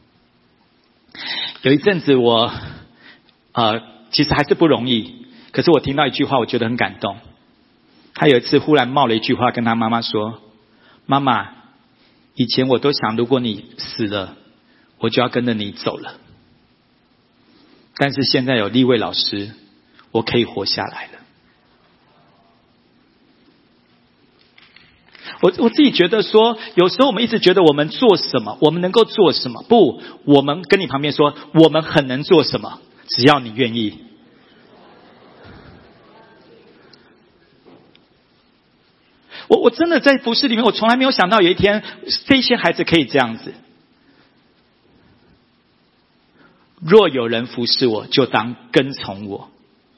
A: 有一阵子我，呃，其实还是不容易，可是我听到一句话，我觉得很感动。他有一次忽然冒了一句话，跟他妈妈说：“妈妈，以前我都想，如果你死了，我就要跟着你走了。但是现在有利未老师。”我可以活下来了。我我自己觉得说，有时候我们一直觉得我们做什么，我们能够做什么？不，我们跟你旁边说，我们很能做什么，只要你愿意。我我真的在服事里面，我从来没有想到有一天这些孩子可以这样子。若有人服侍我，就当跟从我。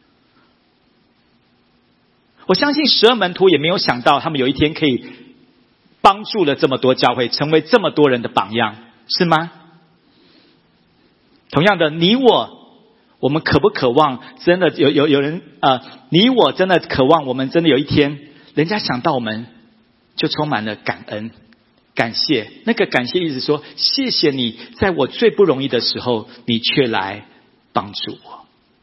A: 我相信十二门徒也没有想到，他们有一天可以帮助了这么多教会，成为这么多人的榜样，是吗？同样的，你我，我们渴不渴望真的有有有人呃，你我真的渴望我们真的有一天，人家想到我们就充满了感恩、感谢。那个感谢意思说，谢谢你，在我最不容易的时候，你却来帮助我。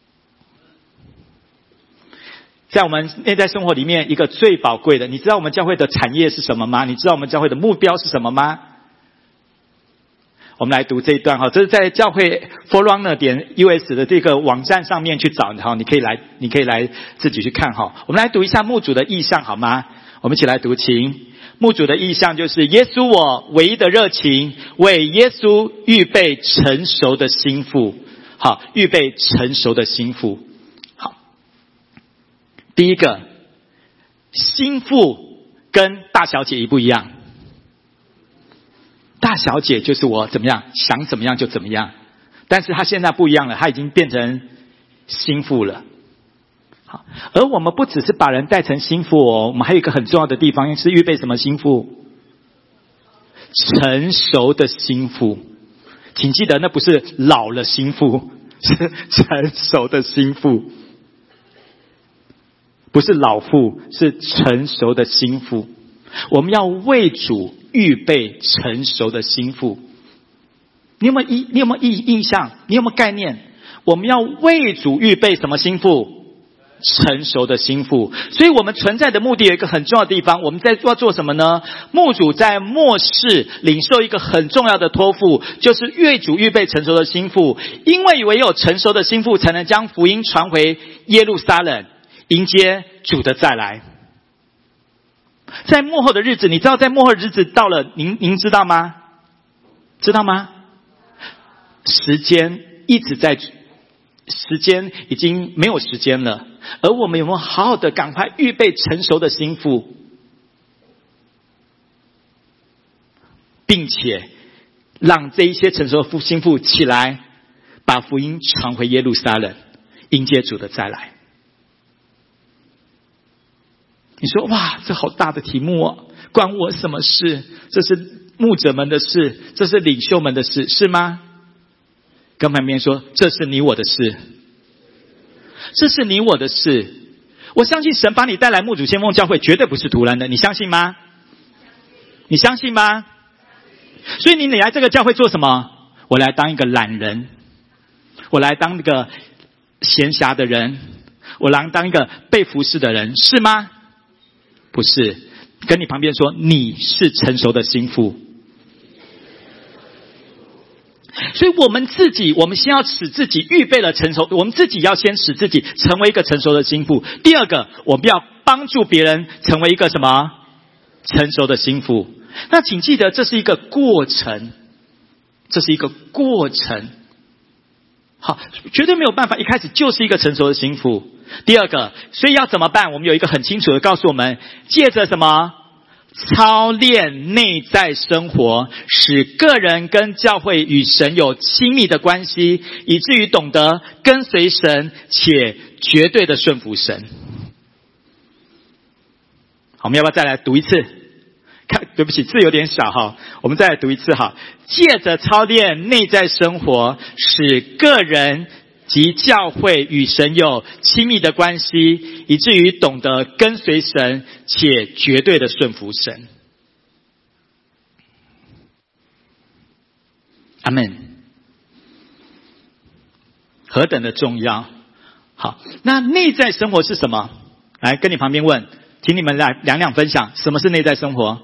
A: 在我们内在生活里面，一个最宝贵的，你知道我们教会的产业是什么吗？你知道我们教会的目标是什么吗？我们来读这一段哈，这是在教会 forerunner 点 U S 的这个网站上面去找哈，你可以来，你可以来自己去看哈。我们来读一下牧主的意象好吗？我们一起来读，请。牧主的意象就是耶稣我唯一的热情，为耶稣预备成熟的心腹。好，预备成熟的心腹。第一个，心腹跟大小姐一不一样？大小姐就是我怎么样想怎么样就怎么样，但是她现在不一样了，她已经变成心腹了。好，而我们不只是把人带成心腹哦，我们还有一个很重要的地方是预备什么心腹？成熟的心腹。请记得，那不是老了心腹，是成熟的心腹。不是老妇，是成熟的心腹。我们要为主预备成熟的心腹。你有没有印？你有没有印印象？你有没有概念？我们要为主预备什么心腹？成熟的心腹。所以我们存在的目的有一个很重要的地方，我们在要做什么呢？牧主在末世领受一个很重要的托付，就是为主预备成熟的心腹。因为唯有成熟的心腹才能将福音传回耶路撒冷。 迎接主的再来。在末后的日子，你知道在末后的日子到了，您您知道吗？知道吗？时间一直在，时间已经没有时间了，而我们有没有好好的赶快预备成熟的心腹，并且让这一些成熟的心腹起来，把福音传回耶路撒冷，迎接主的再来。你说哇，这好大的题目哦，关我什么事？这是牧者们的事，这是领袖们的事，是吗？跟旁边说，这是你我的事，这是你我的事。我相信神把你带来牧主先锋教会绝对不是突然的，你相信吗？你相信吗？所以你来这个教会做什么？我来当一个懒人，我来当一个闲暇的人，我来当一个被服侍的人，是吗？不是。跟你旁边说，你是成熟的心腹。所以我们自己，我们先要使自己预备了成熟，我们自己要先使自己成为一个成熟的心腹。第二个，我们要帮助别人成为一个什么？成熟的心腹。那请记得，这是一个过程，这是一个过程。好，绝对没有办法一开始就是一个成熟的心腹。第二个，所以要怎么办？我们有一个很清楚的告诉我们，借着什么？操练内在生活，使个人跟教会与神有亲密的关系，以至于懂得跟随神，且绝对的顺服神。好，我们要不要再来读一次？看，对不起，字有点小哈，我们再来读一次哈。借着操练内在生活，使个人及教会与神有亲密的关系，以至于懂得跟随神，且绝对的顺服神。阿们。何等的重要！好，那内在生活是什么？来，跟你旁边问，请你们来两两分享，什么是内在生活？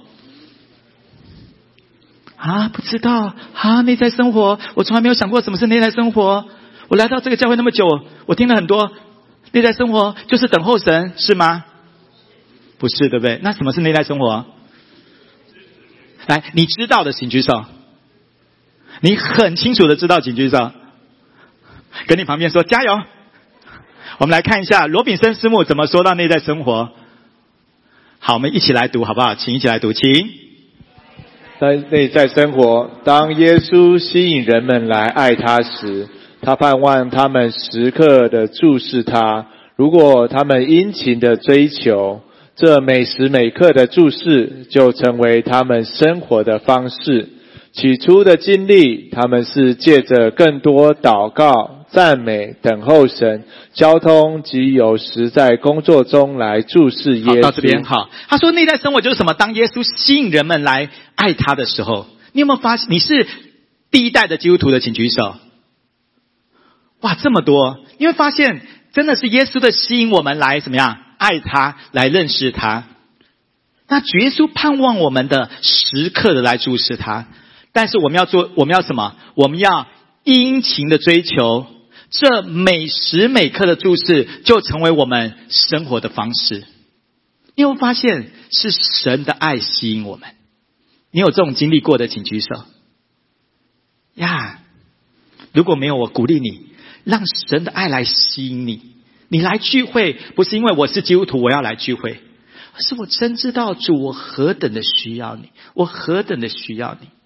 A: 啊，不知道啊，内在生活，我从来没有想过什么是内在生活。我来到这个教会那么久，我听了很多内在生活就是等候神，是吗？不是，对不对？那什么是内在生活？来，你知道的请举手。你很清楚的知道请举手。跟你旁边说加油。我们来看一下罗炳生师母怎么说到内在生活。好，我们一起来读好不好？请一起来读，请。
B: 在内在生活，当耶稣吸引人们来爱他时，他盼望他们时刻的注视他。如果他们殷勤的追求，这每时每刻的注视就成为他们生活的方式。起初的经历，他们是借着更多祷告、赞美、等候神、交通及有时在工作中来注视耶稣。好，
A: 到这边好。他说内在生活就是什么？当耶稣吸引人们来爱他的时候，你有没有发现？你是第一代的基督徒的，请举手。哇，这么多！你会发现，真的是耶稣的吸引我们来怎么样爱他，来认识他。那主耶稣盼望我们的时刻的来注视他，但是我们要做，我们要什么？我们要殷勤的追求，这每时每刻的注视就成为我们生活的方式。你有没有发现是神的爱吸引我们？你有这种经历过的，请举手。呀，如果没有，我鼓励你，让神的爱来吸引你。你来聚会不是因为我是基督徒我要来聚会，而是我真知道主我何等的需要你，我何等的需要你。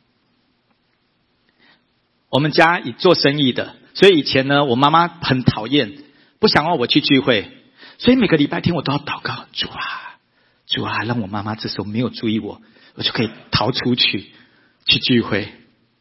A: 我们家以做生意的，所以以前呢，我妈妈很讨厌，不想让我去聚会，所以每个礼拜天我都要祷告，主啊，主啊，让我妈妈这时候没有注意我，我就可以逃出去去聚会。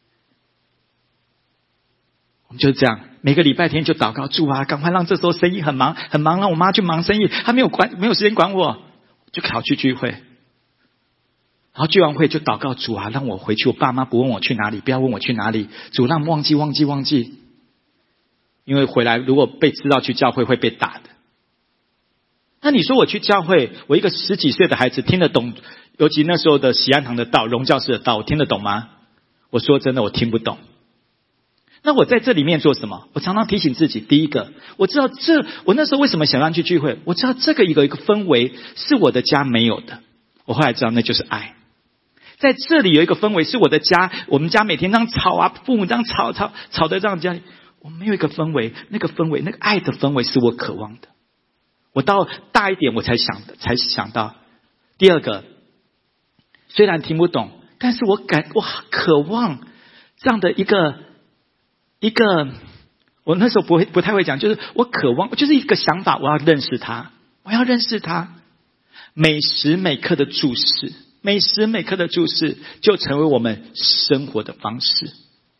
A: 我们就是这样，每个礼拜天就祷告，主啊，赶快让这时候生意很忙很忙，让我妈去忙生意，她没有管没有时间管我，就跑去聚会。然后聚完会就祷告，主啊，让我回去，我爸妈不问我去哪里，不要问我去哪里，主让忘记忘记忘记，因为回来如果被知道去教会会被打的。那你说我去教会，我一个十几岁的孩子听得懂，尤其那时候的喜安堂的道、荣教士的道，我听得懂吗？我说真的，我听不懂。 那我在这里面做什么？我常常提醒自己，第一个，我知道这，我那时候为什么想要去聚会？我知道这个一个一个氛围是我的家没有的。我后来知道那就是爱。在这里有一个氛围是我的家，我们家每天这样吵啊，父母这样吵吵吵的这样家里，我们没有一个氛围，那个氛围，那个爱的氛围是我渴望的。我到大一点我才想的，才想到。第二个，虽然听不懂，但是我感我渴望这样的一个一个，我那时候不会不太会讲，就是我渴望，就是一个想法，我要认识他，我要认识他，每时每刻的注视，每时每刻的注视，就成为我们生活的方式。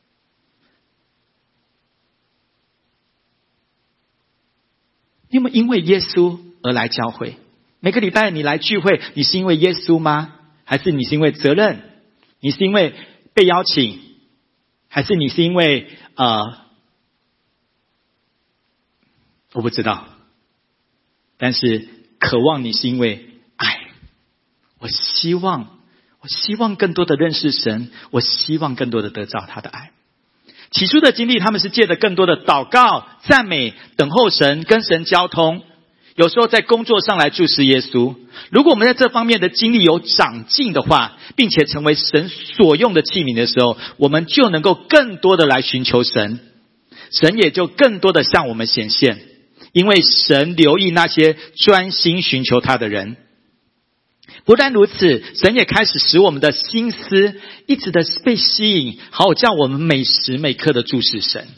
A: 你有没有因为耶稣而来教会？每个礼拜你来聚会，你是因为耶稣吗？还是你是因为责任？你是因为被邀请？还是你是因为呃，我不知道。但是渴望你是因为爱。我希望，我希望更多的认识神，我希望更多的得到他的爱。起初的经历，他们是借着更多的祷告、赞美、等候神，跟神交通。有时候在工作上来注视耶稣。如果我们在这方面的经历有长进的话，并且成为神所用的器皿的时候，我们就能够更多的来寻求神，神也就更多的向我们显现。因为神留意那些专心寻求他的人。不但如此，神也开始使我们的心思一直的被吸引，好叫我们每时每刻的注视神。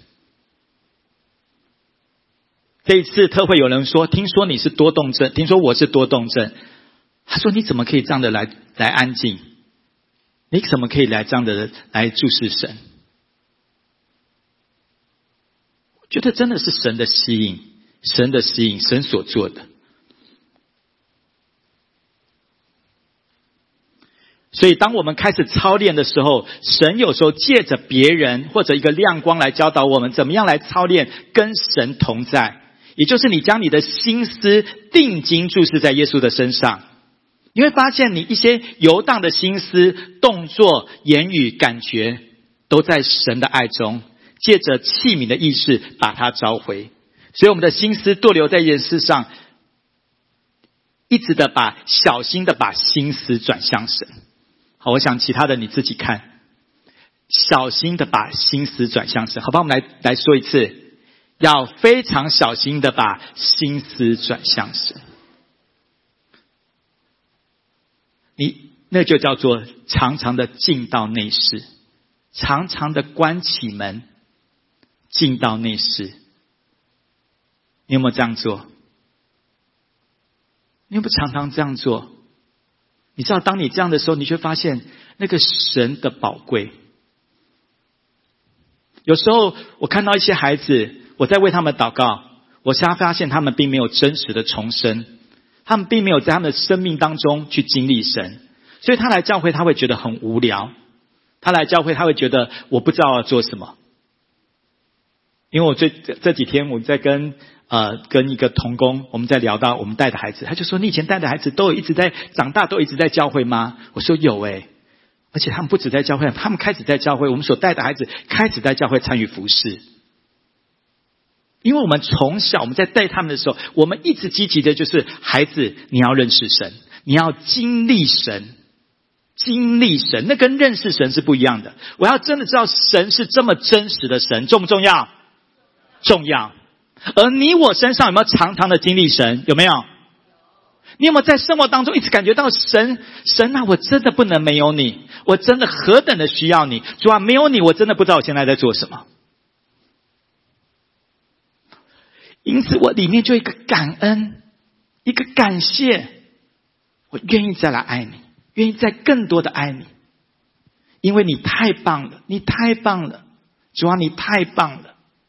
A: 这一次特会有人说，听说你是多动症，听说我是多动症。他说你怎么可以这样的来来安静？你怎么可以来这样的来注视神？我觉得真的是神的吸引，神的吸引，神所做的。所以当我们开始操练的时候，神有时候借着别人或者一个亮光来教导我们怎么样来操练跟神同在。也就是你将你的心思定睛注视在耶稣的身上，你会发现你一些游荡的心思、动作、言语、感觉都在神的爱中，借着器皿的意识把它召回。所以我们的心思逗留在人世上，一直的把小心的把心思转向神。好，我想其他的你自己看，小心的把心思转向神。好吧，我们来来说一次，要非常小心的把心思转向神。你那就叫做常常的进到内室，常常的关起门进到内室。你有没有这样做？你有没有常常这样做？你知道当你这样的时候，你就会发现那个神的宝贵。有时候我看到一些孩子，我在为他们祷告，我才发现他们并没有真实的重生，他们并没有在他们的生命当中去经历神，所以他来教会他会觉得很无聊，他来教会他会觉得我不知道要做什么。因为我这这几天我在跟呃跟一个同工，我们在聊到我们带的孩子，他就说你以前带的孩子都有一直在长大，都一直在教会吗？我说有诶，而且他们不止在教会，他们开始在教会，我们所带的孩子开始在教会参与服事。因为我们从小我们在带他们的时候，我们一直积极的就是孩子你要认识神，你要经历神，经历神，那跟认识神是不一样的。我要真的知道神是这么真实的神，重不重要？重要。而你我身上有没有常常的经历神？有没有？你有没有在生活当中一直感觉到神神啊，我真的不能没有你，我真的何等的需要你，主啊，没有你我真的不知道我现在在做什么。因此我里面就一个感恩，一个感谢，我愿意再来爱你，愿意再更多的爱你，因为你太棒了，你太棒了，主啊，你太棒了。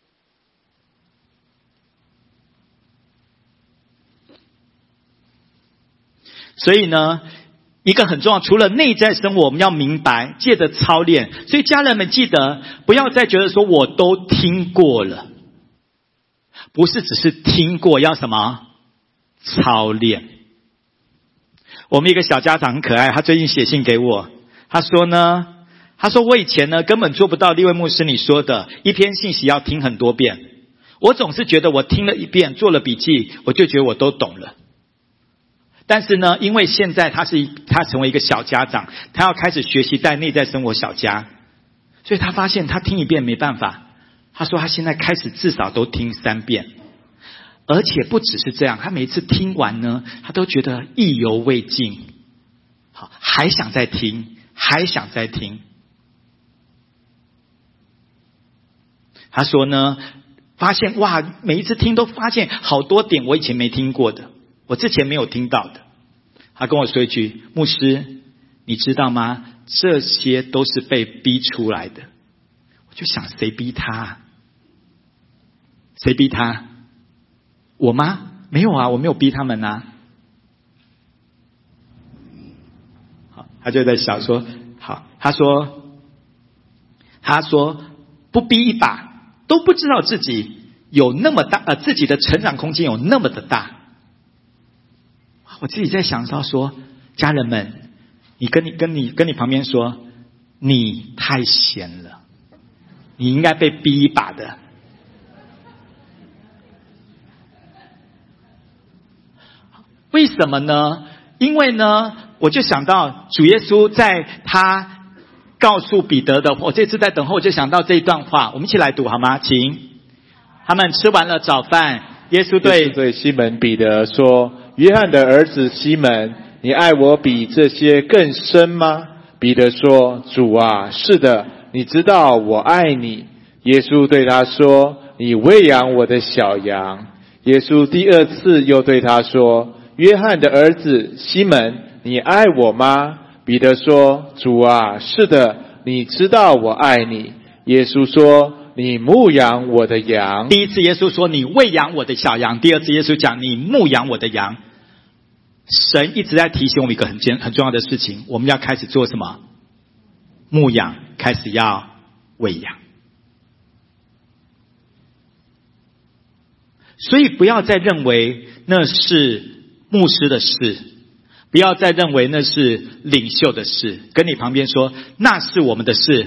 A: 所以呢，一个很重要，除了内在生活我们要明白，借着操练。所以家人们记得不要再觉得说我都听过了，不是只是听过，要什么？操练。我们一个小家长很可爱，他最近写信给我，他说呢， 他说我以前呢根本做不到利未牧师你说的一篇信息要听很多遍，我总是觉得我听了一遍做了笔记我就觉得我都懂了。但是呢因为现在他是他成为一个小家长，他要开始学习带内在生活小家，所以他发现他听一遍没办法，他说他现在开始至少都听三遍，而且不只是这样，他每一次听完呢他都觉得意犹未尽，好，还想再听还想再听。他说呢发现哇每一次听都发现好多点我以前没听过的，我之前没有听到的。他跟我说一句，牧师你知道吗，这些都是被逼出来的。我就想谁逼他？谁逼他？我吗？没有啊，我没有逼他们啊。好，他就在想说，好，他说，他说不逼一把都不知道自己有那么大，呃，自己的成长空间有那么的大。我自己在想到说，家人们，你跟你跟你跟你旁边说，你太闲了，你应该被逼一把的。为什么呢？因为呢，我就想到主耶稣在他告诉彼得的，我这次在等候，我就想到这一段话，我们一起来读好吗？请。他们吃完了早饭，耶稣对
B: 耶稣对西门彼得说，约翰的儿子西门，你爱我比这些更深吗？彼得说，主啊，是的，你知道我爱你。耶稣对他说，你喂养我的小羊。耶稣第二次又对他说，约翰的儿子西门，你爱我吗？彼得说，主啊，是的，你知道我爱你。耶稣说，你牧养我的羊。
A: 第一次耶稣说你喂养我的小羊，第二次耶稣讲你牧养我的羊。神一直在提醒我们一个很很重要的事情，我们要开始做什么？牧养，开始要喂养。所以不要再认为那是牧师的事，不要再认为那是领袖的事，跟你旁边说，那是我们的事。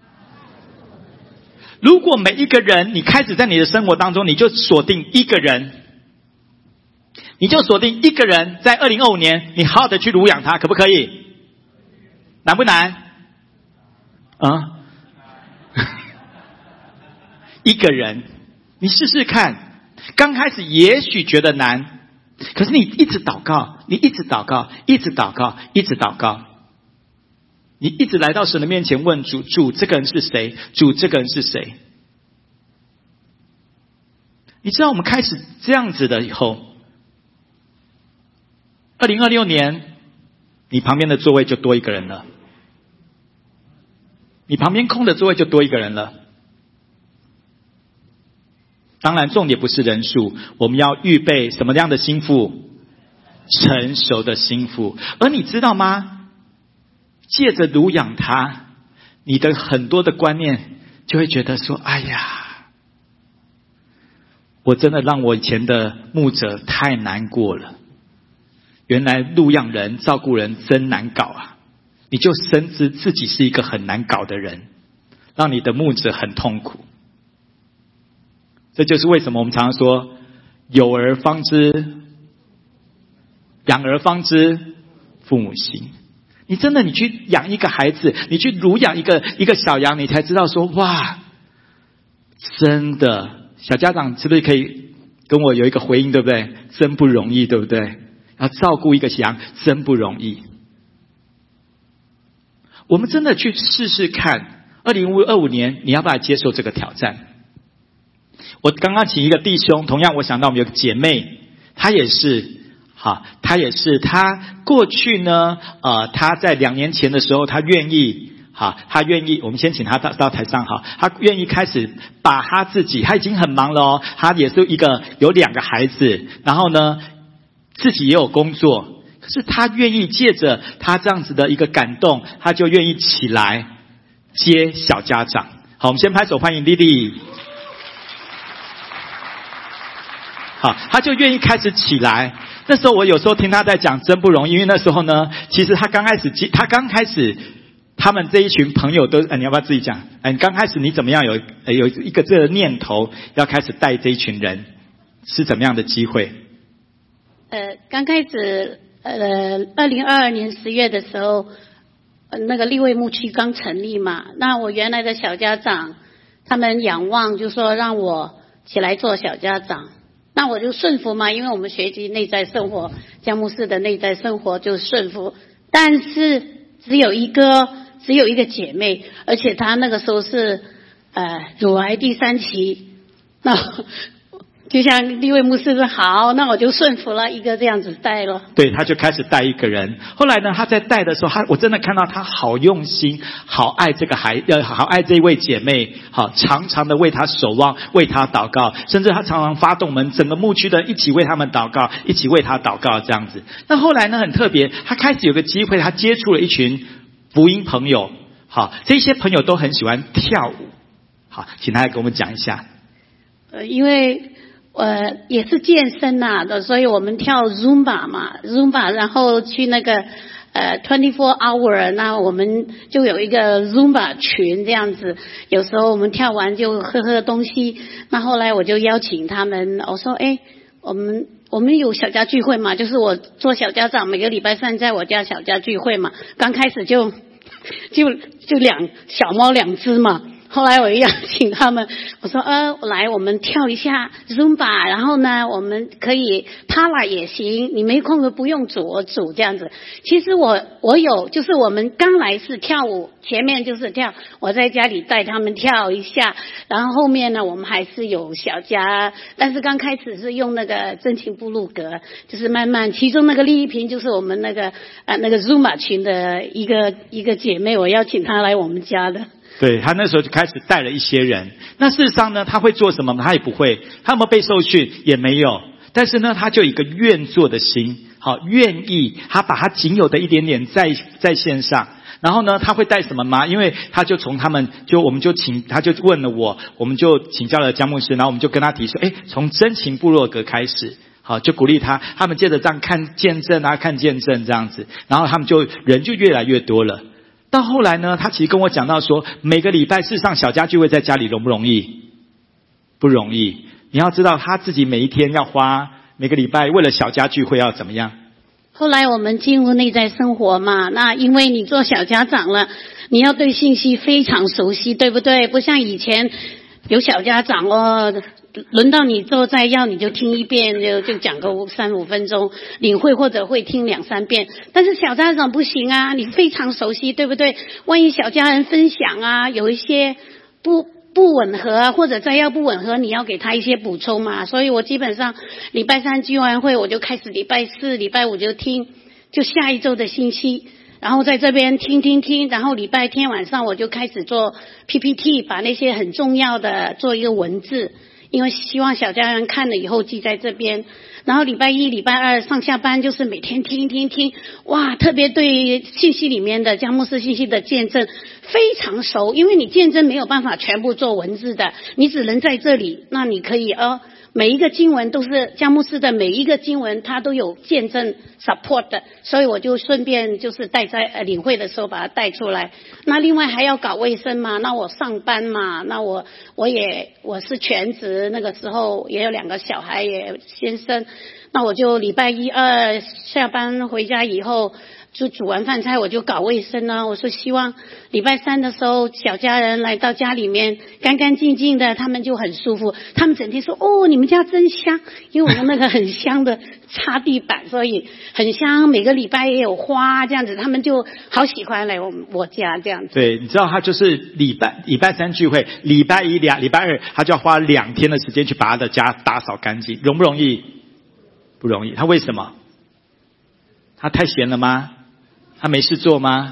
A: 如果每一个人，你开始在你的生活当中，你就锁定一个人，你就锁定一个人，在二零二五年，你好好的去乳养他，可不可以？难不难？啊？一个人，你试试看。刚开始也许觉得难，可是你一直祷告，你一直祷告，一直祷告，一直祷告。你一直来到神的面前问主，主这个人是谁？主这个人是谁？你知道我们开始这样子的以后，二零二六年你旁边的座位就多一个人了，你旁边空的座位就多一个人了。当然重点不是人数，我们要预备什么样的心腹？成熟的心腹。而你知道吗？借着乳养他，你的很多的观念就会觉得说，哎呀，我真的让我以前的牧者太难过了，原来乳养人照顾人真难搞啊。你就深知自己是一个很难搞的人，让你的牧者很痛苦。这就是为什么我们常常说，有儿方知，养儿方知父母心。你真的，你去养一个孩子，你去乳养一个一个小羊，你才知道说，哇，真的，小家长是不是可以跟我有一个回应，对不对？真不容易，对不对？要照顾一个羊，真不容易。我们真的去试试看，二零二五年你要不要接受这个挑战？我刚刚请一个弟兄，同样我想到我们有个姐妹，她也是。好，他也是，他过去呢，呃，他在两年前的时候，他愿意，好，他愿意，我们先请他到到台上，好，他愿意开始把他自己，他已经很忙了哦，他也是一个有两个孩子，然后呢，自己也有工作，可是他愿意借着他这样子的一个感动，他就愿意起来接小家长。好，我们先拍手欢迎丽丽。好，他就愿意开始起来。那时候我有时候听他在讲真不容易，因为那时候呢，其实他刚开始，他刚开始他们这一群朋友都，呃、你要不要自己讲？哎，刚开始你怎么样有呃有一个这个念头要开始带这一群人，是怎么样的机会？
E: 呃，刚开始，呃，二零二二年十月的时候，呃，那个立卫牧区刚成立嘛，那我原来的小家长，他们仰望就说让我起来做小家长，那我就顺服嘛，因为我们学习内在生活，江牧师的内在生活就顺服，但是只有一个，只有一个姐妹，而且她那个时候是呃乳癌第三期，那。就像立卫牧师说好，那我就顺服了，一个这样子带了。
A: 对，他就开始带一个人。后来呢，他在带的时候，他我真的看到他好用心，好爱这个孩，呃，好爱这位姐妹，好常常的为他守望，为他祷告，甚至他常常发动我们整个牧区的一起为他们祷告，一起为他祷告这样子。那后来呢，很特别，他开始有个机会，他接触了一群福音朋友，好，这些朋友都很喜欢跳舞，好，请他来给我们讲一下。
E: 呃，因为。呃，也是健身呐、啊、的，所以我们跳 Zumba 嘛 ，Zumba， 然后去那个呃 twenty four hour， 那我们就有一个 Zumba 群这样子，有时候我们跳完就喝喝东西，那后来我就邀请他们，我说，哎，我们我们有小家聚会嘛，就是我做小家长，每个礼拜三在我家小家聚会嘛，刚开始就就就两小猫两只嘛。后来我邀请他们，我说呃，来我们跳一下 Zumba， 然后呢，我们可以 Para 也行，你没空就不用煮，我煮这样子。其实我我有，就是我们刚来是跳舞，前面就是跳，我在家里带他们跳一下，然后后面呢，我们还是有小家，但是刚开始是用那个真情部落格，就是慢慢，其中那个丽一萍就是我们那个呃那个 Zumba 群的一个一个姐妹，我邀请她来我们家的。
A: 对，他那时候就开始带了一些人。那事实上呢，他会做什么吗？他也不会。他有没有被受训？也没有。但是呢，他就有一个愿做的心，好，愿意，他把他仅有的一点点在在线上。然后呢，他会带什么吗？因为他就从他们就我们就请他就问了我，我们就请教了江牧师，然后我们就跟他提说，哎，从真情部落格开始。好，就鼓励他，他们接着这样看见证啊，看见证这样子，然后他们就人就越来越多了。到后来呢，他其实跟我讲到说，每个礼拜事实上小家聚会在家里容不容易？不容易。你要知道他自己每一天要花每个礼拜为了小家聚会要怎么样？
E: 后来我们进入内在生活嘛，那因为你做小家长了，你要对信息非常熟悉，对不对？不像以前有小家长哦，轮到你坐在要你就听一遍，就就讲个三五分钟，领会或者会听两三遍。但是小家长不行啊，你非常熟悉，对不对？万一小家人分享啊，有一些不不吻合啊，或者再要不吻合，你要给他一些补充嘛。所以我基本上礼拜三聚完会，我就开始礼拜四、礼拜五就听，就下一周的信息。然后在这边听听听，然后礼拜天晚上我就开始做 P P T， 把那些很重要的做一个文字，因为希望小家人看了以后记在这边。然后礼拜一、礼拜二上下班就是每天听听听，哇，特别对信息里面的江牧师信息的见证非常熟，因为你见证没有办法全部做文字的，你只能在这里，那你可以哦。每一个经文都是江牧师的每一个经文，他都有见证 support 的，所以我就顺便就是带在呃领会的时候把它带出来。那另外还要搞卫生嘛，那我上班嘛，那我我也我是全职，那个时候也有两个小孩也先生，那我就礼拜一二下班回家以后。就煮完饭菜我就搞卫生啊，我说希望礼拜三的时候小家人来到家里面干干净净的，他们就很舒服。他们整天说哦你们家真香，因为我们那个很香的擦地板，所以很香，每个礼拜也有花这样子，他们就好喜欢来我我家这样子。
A: 对，你知道他就是礼拜礼拜三聚会，礼拜一两礼拜二他就要花两天的时间去把他的家打扫干净，容不容易？不容易。他为什么？他太闲了吗？他没事做吗？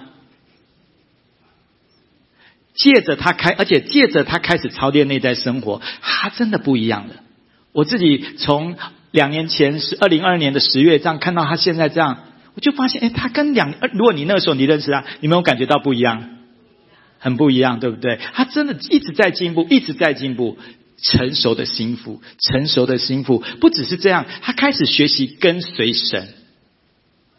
A: 借着他开，而且借着他开始操练内在生活，他真的不一样了。我自己从两年前是二零二二年的十月这样看到他现在这样，我就发现，哎，他跟两如果你那个时候你认识他，你没有感觉到不一样？很不一样，对不对？他真的一直在进步，一直在进步。成熟的心腹，成熟的心腹，不只是这样，他开始学习跟随神。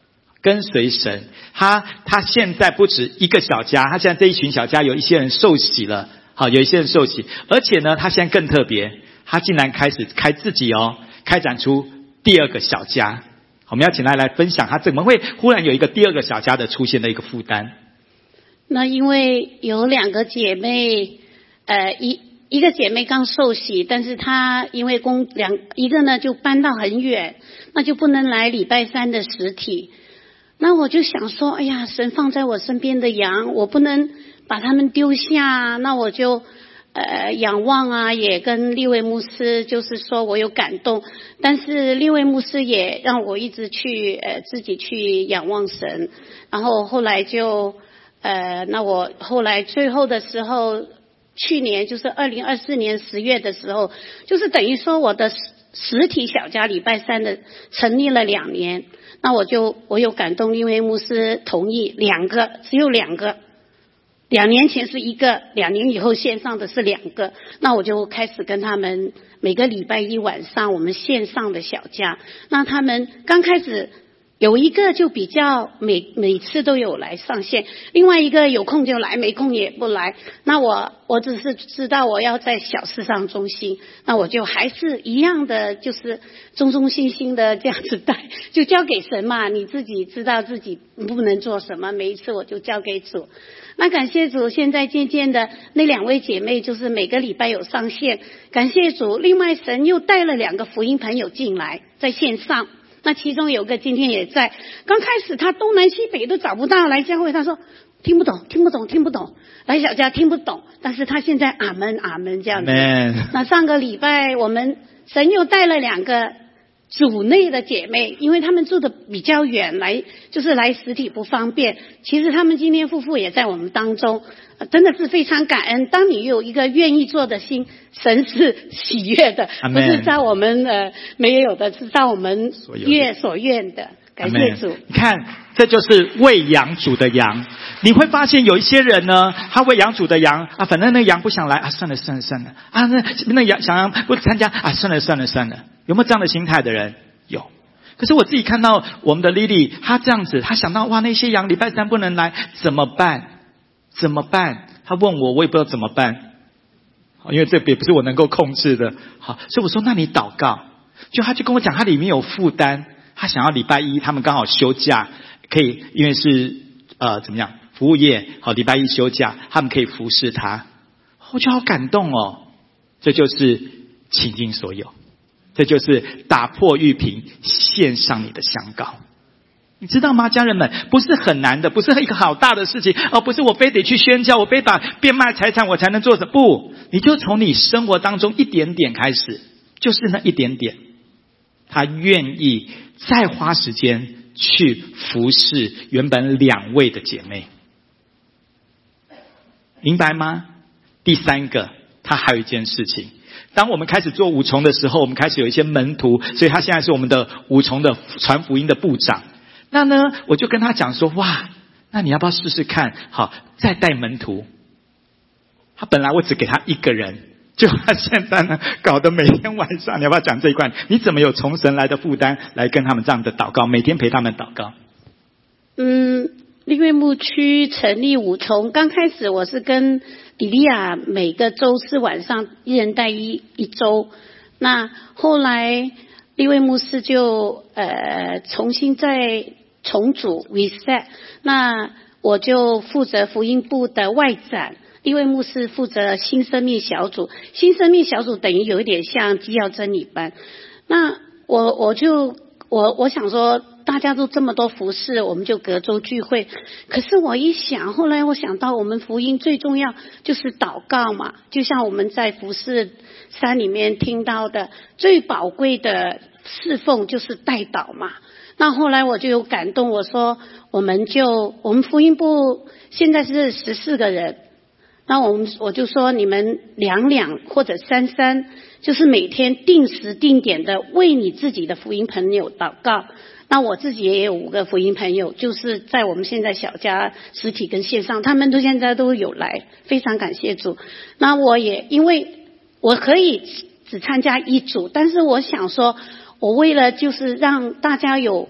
A: 跟随神。他他现在不止一个小家，他现在这一群小家有一些人受洗了，好，有一些人受洗，而且呢，他现在更特别，他竟然开始开自己哦，开展出第二个小家。我们要请他来分享，他怎么会忽然有一个第二个小家的出现的一个负担？
E: 那因为有两个姐妹，呃，一一个姐妹刚受洗，但是她因为工两一个呢就搬到很远，那就不能来礼拜三的实体。那我就想说，哎呀，神放在我身边的羊，我不能把他们丢下，那我就呃仰望啊，也跟利未牧师就是说我有感动，但是利未牧师也让我一直去呃自己去仰望神，然后后来就呃那我后来最后的时候，去年就是二零二四年十月的时候，就是等于说我的实体小家礼拜三的成立了两年，那我就我有感动，利未牧师同意两个，只有两个。两年前是一个，两年以后线上的是两个，那我就开始跟他们每个礼拜一晚上我们线上的小家，那他们刚开始有一个就比较每每次都有来上线，另外一个有空就来，没空也不来。那我我只是知道我要在小事上忠心，那我就还是一样的，就是忠忠心心的这样子带，就交给神嘛，你自己知道自己不能做什么，每一次我就交给主。那感谢主，现在渐渐的那两位姐妹就是每个礼拜有上线，感谢主。另外神又带了两个福音朋友进来，在线上。那其中有个今天也在，刚开始他东南西北都找不到来教会，他说听不懂听不懂听不懂，来小家听不懂，但是他现在阿门阿门这样子。那上个礼拜我们神又带了两个组内的姐妹，因为他们住的比较远，来就是来实体不方便，其实他们今天夫妇也在我们当中，呃、真的是非常感恩。当你有一个愿意做的心，神是喜悦的，不是照我们呃没有的，是照我们愿所愿的。感谢主。
A: 你看，这就是喂养主的羊。你会发现有一些人呢，他喂养主的羊啊，反正那羊不想来啊，算了算了算了啊，那那羊想要不参加啊，算了算了算了。有没有这样的心态的人？有。可是我自己看到我们的 Lily， 她这样子，她想到哇，那些羊礼拜三不能来，怎么办？怎么办？她问我，我也不知道怎么办，因为这也不是我能够控制的。好，所以我说，那你祷告。就她就跟我讲，她里面有负担，她想要礼拜一，他们刚好休假，可以因为是呃怎么样服务业，好礼拜一休假，他们可以服侍她。我就好感动哦，这就是倾尽所有。这就是打破玉瓶，献上你的香膏。你知道吗，家人们？不是很难的，不是一个好大的事情哦，不是我非得去宣教，我非把变卖财产我才能做什么？不，你就从你生活当中一点点开始，就是那一点点。他愿意再花时间去服侍原本两位的姐妹，明白吗？第三个，他还有一件事情。当我们开始做五重的时候，我们开始有一些门徒，所以他现在是我们的五重的传福音的部长。那呢，我就跟他讲说，哇，那你要不要试试看？好，再带门徒。他本来我只给他一个人，就他现在呢，搞得每天晚上，你要不要讲这一块？你怎么有从神来的负担来跟他们这样的祷告，每天陪他们祷告？
E: 嗯，利未牧区成立五重，刚开始我是跟比利亚每个周四晚上一人带一一周，那后来利未牧师就呃重新再重组 reset， 那我就负责福音部的外展，利未牧师负责新生命小组，新生命小组等于有一点像基要真理班，那我我就我我想说大家都这么多服事，我们就隔周聚会。可是我一想，后来我想到我们福音最重要就是祷告嘛，就像我们在服事山里面听到的，最宝贵的侍奉就是代祷嘛。那后来我就有感动，我说我们就我们福音部现在是十四个人，那我们我就说你们两两或者三三，就是每天定时定点的为你自己的福音朋友祷告。那我自己也有五个福音朋友，就是在我们现在小家实体跟线上，他们都现在都有来，非常感谢主。那我也因为我可以只参加一组，但是我想说，我为了就是让大家有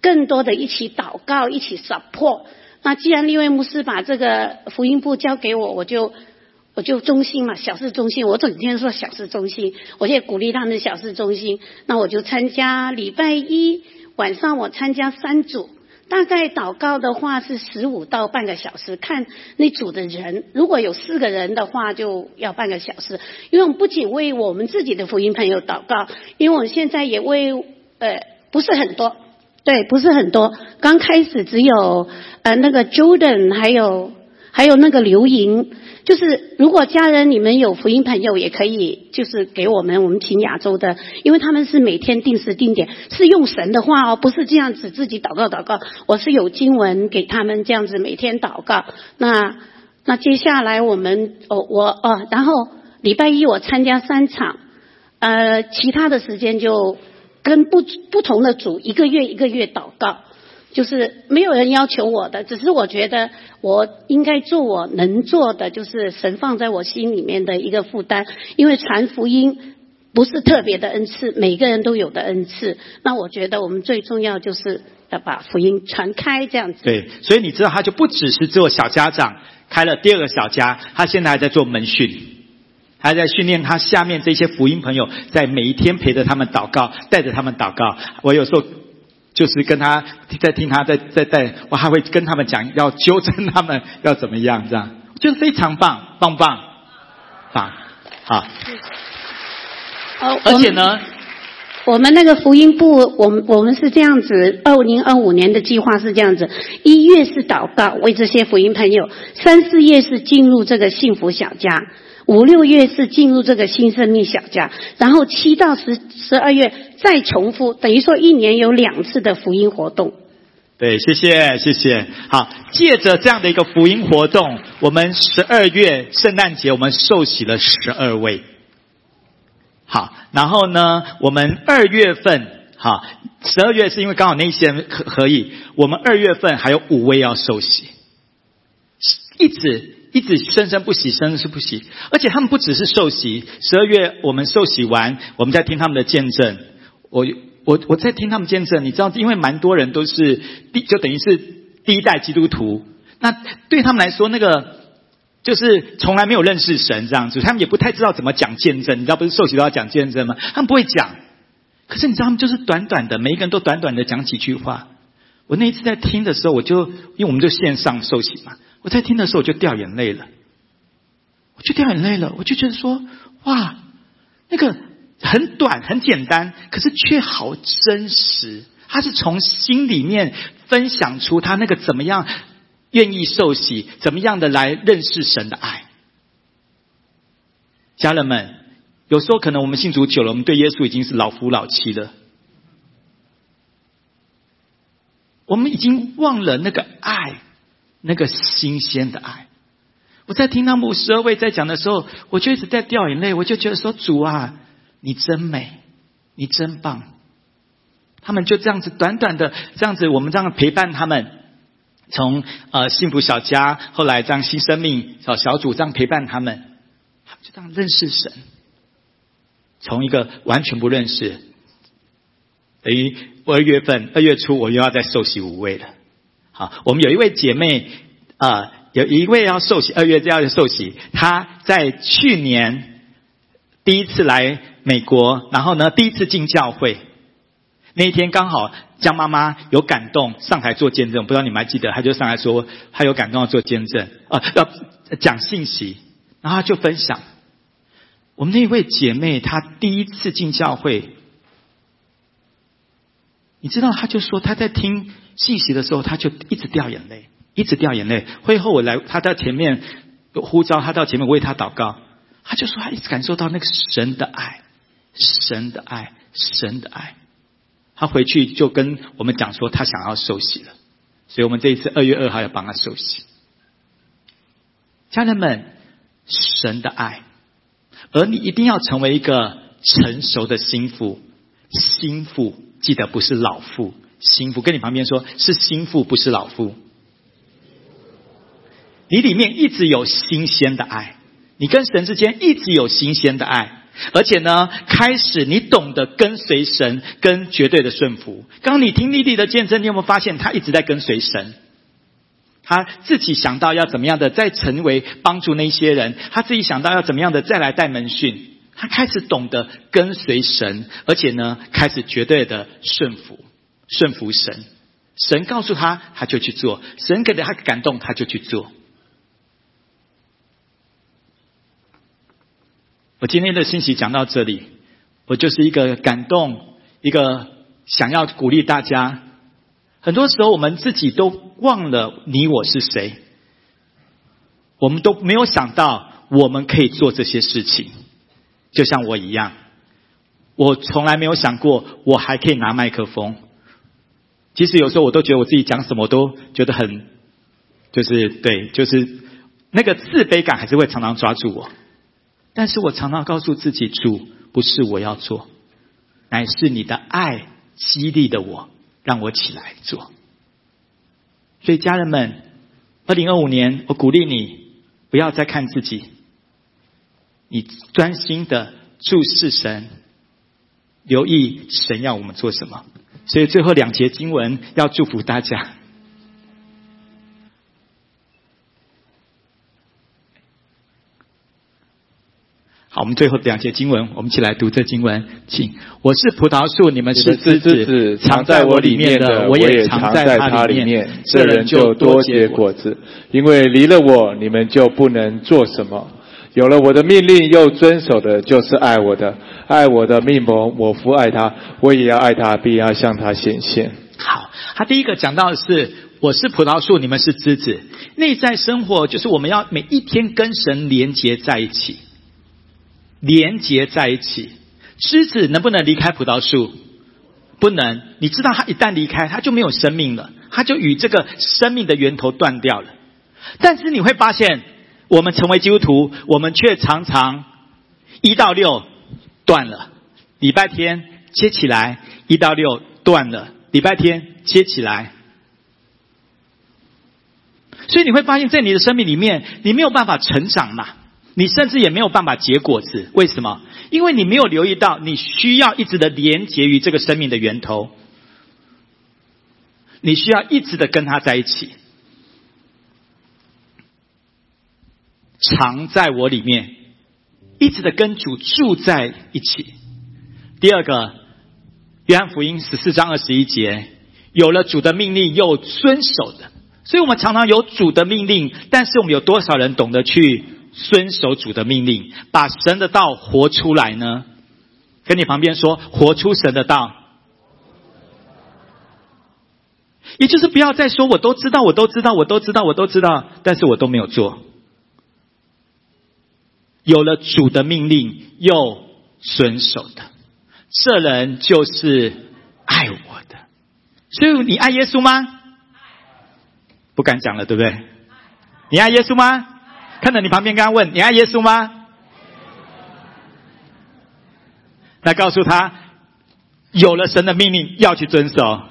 E: 更多的一起祷告，一起 support。那既然利未牧师把这个福音部交给我，我就我就忠心嘛，小事忠心。我整天说小事忠心，我也鼓励他们小事忠心。那我就参加礼拜一晚上，我参加三组，大概祷告的话是十五到半个小时，看那组的人，如果有四个人的话，就要半个小时。因为我们不仅为我们自己的福音朋友祷告，因为我现在也为呃不是很多。对，不是很多。刚开始只有呃那个 Jordan， 还有还有那个刘莹。就是如果家人你们有福音朋友，也可以就是给我们，我们请亚洲的，因为他们是每天定时定点，是用神的话哦，不是这样子自己祷告祷告。我是有经文给他们这样子每天祷告。那那接下来我们哦我哦，然后礼拜一我参加三场，呃，其他的时间就。跟不不同的组一个月一个月祷告，就是没有人要求我的，只是我觉得我应该做我能做的，就是神放在我心里面的一个负担。因为传福音不是特别的恩赐，每个人都有的恩赐。那我觉得我们最重要就是要把福音传开，这样子。
A: 对，所以你知道他就不只是做小家长，开了第二个小家，他现在还在做门训。还在训练他下面这些福音朋友，在每一天陪着他们祷告，带着他们祷告。我有时候就是跟他在听他在在在，我还会跟他们讲，要纠正他们要怎么样，这样我觉得非常棒，棒棒棒，好。
E: 哦，
A: 而且呢，
E: 我们那个福音部，我们我们是这样子，二零二五年的计划是这样子：一月是祷告，为这些福音朋友；三四月是进入这个幸福小家。五六月是进入这个新生命小家，然后七到十十二月再重复，等于说一年有两次的福音活动。
A: 对，谢谢谢谢。好，借着这样的一个福音活动，我们十二月圣诞节我们受洗了十二位。好，然后呢，我们二月份，好，十二月是因为刚好那些人可可以，我们二月份还有五位要受洗，一直。一直生生不息，生生不息，而且他们不只是受洗。十二月我们受洗完，我们在听他们的见证。我我我在听他们见证，你知道，因为蛮多人都是第，就等于是第一代基督徒。那对他们来说，那个就是从来没有认识神这样子，他们也不太知道怎么讲见证。你知道，不是受洗都要讲见证吗？他们不会讲。可是你知道，他们就是短短的，每一个人都短短的讲几句话。我那一次在听的时候，我就因为我们就线上受洗嘛。我在听的时候我就掉眼泪了，我就掉眼泪了，我就觉得说，哇，那个很短很简单，可是却好真实。他是从心里面分享出他那个怎么样愿意受洗，怎么样的来认识神的爱。家人们，有时候可能我们信主久了，我们对耶稣已经是老夫老妻了，我们已经忘了那个爱。那个新鲜的爱。我在听到牧师二位在讲的时候，我就一直在掉眼泪，我就觉得说，主啊，你真美，你真棒。他们就这样子短短的这样子，我们这样陪伴他们，从呃幸福小家，后来这样新生命小小组这样陪伴他们，他们就这样认识神。从一个完全不认识，等于二月份二月初我又要再受洗五位了。好，我们有一位姐妹，呃，有一位要受洗，二月要受洗。她在去年第一次来美国，然后呢，第一次进教会。那一天刚好江妈妈有感动，上台做见证，不知道你们还记得？她就上来说，她有感动要做见证，啊、呃，要讲信息，然后她就分享。我们那位姐妹，她第一次进教会，你知道，她就说她在听信息的时候，他就一直掉眼泪，一直掉眼泪。会后我来，他到前面呼召，他到前面为他祷告，他就说他一直感受到那个神的爱，神的爱，神的爱。他回去就跟我们讲说，他想要受洗了，所以我们这一次二月二号要帮他受洗。家人们，神的爱，而你一定要成为一个成熟的心腹，心腹记得不是老妇。心腹，跟你旁边说，是心腹，不是老妇。你里面一直有新鲜的爱，你跟神之间一直有新鲜的爱， 而且呢，开始你懂得跟随神，跟绝对的顺服。刚刚你听莉莉的见证，你有没有发现她一直在跟随神？她自己想到要怎么样的再成为帮助那些人，她自己想到要怎么样的再来带门训，她开始懂得跟随神，而且呢，开始绝对的顺服，顺服神。神告诉她，她就去做；神给了她感动，她就去做。我今天的信息讲到这里，我就是一个感动，一个想要鼓励大家。很多时候我们自己都忘了你我是谁，我们都没有想到我们可以做这些事情。就像我一样，我从来没有想过我还可以拿麦克风。其实有时候我都觉得我自己讲什么都觉得很，就是对，就是那个自卑感还是会常常抓住我。但是我常常告诉自己，主，不是我要做，乃是你的爱激励的我，让我起来做。所以家人们，二零二五年我鼓励你不要再看自己，你专心的注视神，留意神要我们做什么。所以最后两节经文要祝福大家。好，我们最后两节经文，我们一起来读这经文，请。我是葡萄树，你们是枝子，藏在我里面的，我也藏在它里面，
B: 这人就多结果子。因为离了我，你们就不能做什么。有了我的命令又遵守的，就是爱我的。爱我的密谋，我父爱他，我也要爱他，必要向他显现。
A: 好，他第一个讲到的是，我是葡萄树，你们是枝子。内在生活就是我们要每一天跟神连结在一起。连结在一起，枝子能不能离开葡萄树？不能。你知道它一旦离开，它就没有生命了，它就与这个生命的源头断掉了。但是你会发现，我们成为基督徒，我们却常常一到六断了，礼拜天接起来，一到六断了，礼拜天接起来。所以你会发现在你的生命里面，你没有办法成长嘛。你甚至也没有办法结果子，为什么？因为你没有留意到，你需要一直的连结于这个生命的源头，你需要一直的跟他在一起，藏在我里面，一直的跟主住在一起。第二个，约翰福音十四章二十一节，有了主的命令又遵守的。所以我们常常有主的命令，但是我们有多少人懂得去遵守主的命令，把神的道活出来呢？跟你旁边说，活出神的道。也就是不要再说我都知道，我都知道，我都知道，我都知道，但是我都没有做。有了主的命令又遵守的，这人就是爱我的。所以你爱耶稣吗？不敢讲了，对不对？你爱耶稣吗？看着你旁边刚刚问，你爱耶稣吗？那告诉他，有了神的命令要去遵守。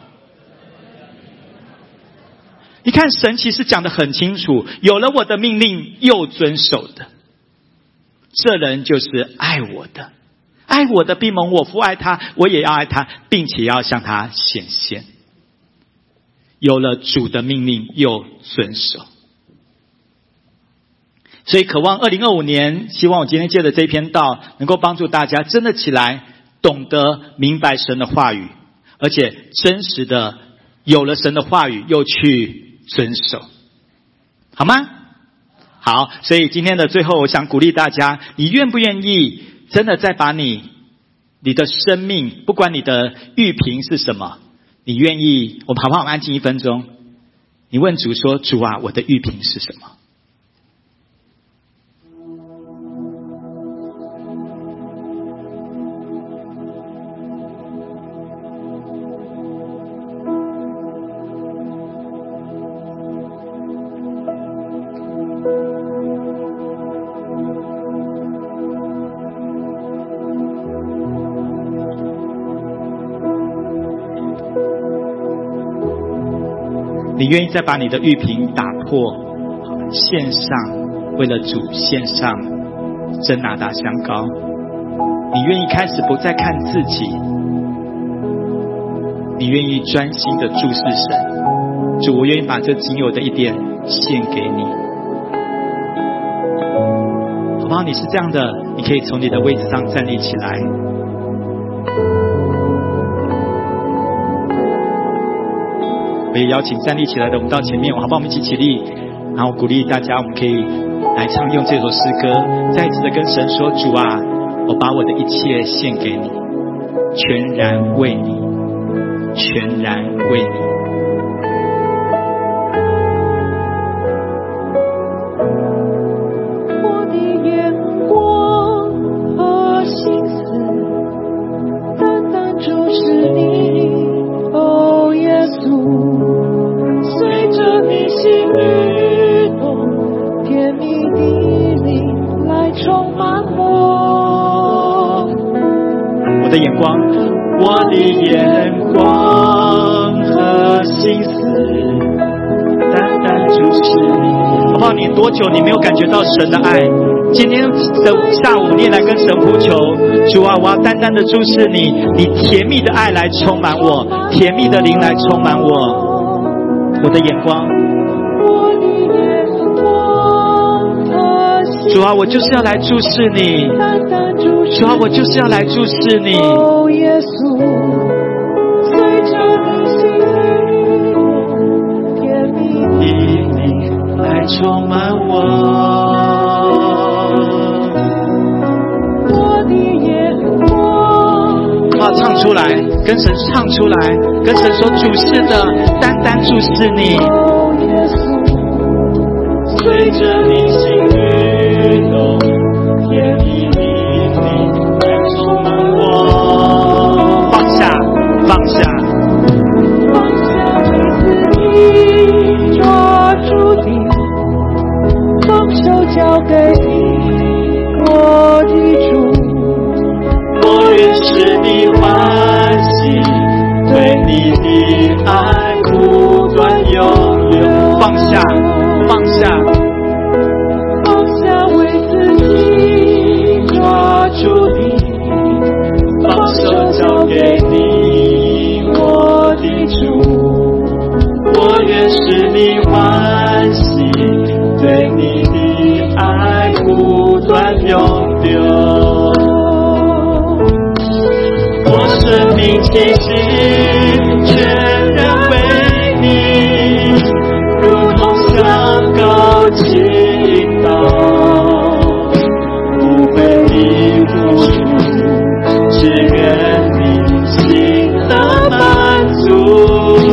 A: 你看神其实讲得很清楚，有了我的命令又遵守的，这人就是爱我的。爱我的必蒙我父爱他，我也要爱他，并且要向他显现。有了主的命令又遵守。所以渴望二零二五年，希望我今天借的这篇道能够帮助大家真的起来，懂得明白神的话语，而且真实的有了神的话语又去遵守，好吗？好，所以今天的最后我想鼓励大家，你愿不愿意真的再把你你的生命，不管你的预评是什么，你愿意，我们好不好安静一分钟，你问主说，主啊，我的预评是什么？你愿意再把你的预评打破，献上，为了主献上真拿大香膏。 你愿意开始不再看自己，你愿意专心的注视神。主，我愿意把这仅有的一点献给你，好不好？你是这样的，你可以从你的位置上站立起来。我也邀请站立起来的我们到前面，好不好？我们一起起立，然后鼓励大家，我们可以来唱用这首诗歌，再一次的跟神说：主啊，我把我的一切献给你，全然为你，全然为你。
F: 我的眼光和心思单单注视你，哦耶稣，随着你心律动，甜蜜的灵来充满我。
A: 我的眼光，我的眼光和心思单单注视你。好不好？你多久你没有感觉到神的爱？今天的下午你也来跟神呼求，主啊，我要单单的注视你，你甜蜜的爱来充满我，甜蜜的灵来充满我。我的眼光，
F: 我的眼光和心思
A: 主啊，我就是要来注视你，
F: 单单注视
A: 主啊，我就是要来注视你。
F: 哦耶稣，随着你心律动，甜蜜的
A: 你来充满我。
F: 我的眼光，
A: 好，唱出来，跟神唱出来，跟神说：主是的，单单注视你。
F: 哦耶稣，
A: 随着你心律动，甜蜜的灵来充满我。放下，放下，
F: 放下你自己，抓住你，放手交给你，我的主。
A: 我愿使你欢喜，对你的爱不断永留。放下，放下，
F: 放下为自己，抓住你，
A: 放手交给你，我的主。我愿使你欢喜，对你的爱不断永留。我生命气息全然为你，如同香膏倾倒，不会离付出，只愿你心的满足。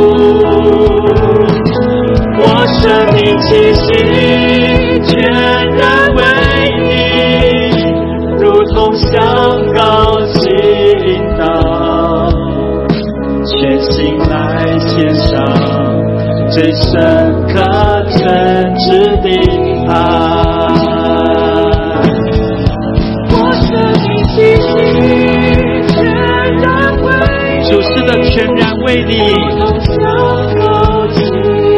A: 我生命气息全然为你，如同香膏倾倒，全心来献上最深刻真挚的爱。
F: 我生命气息全然为你，
A: 主是的，全然为你。
F: 香膏倾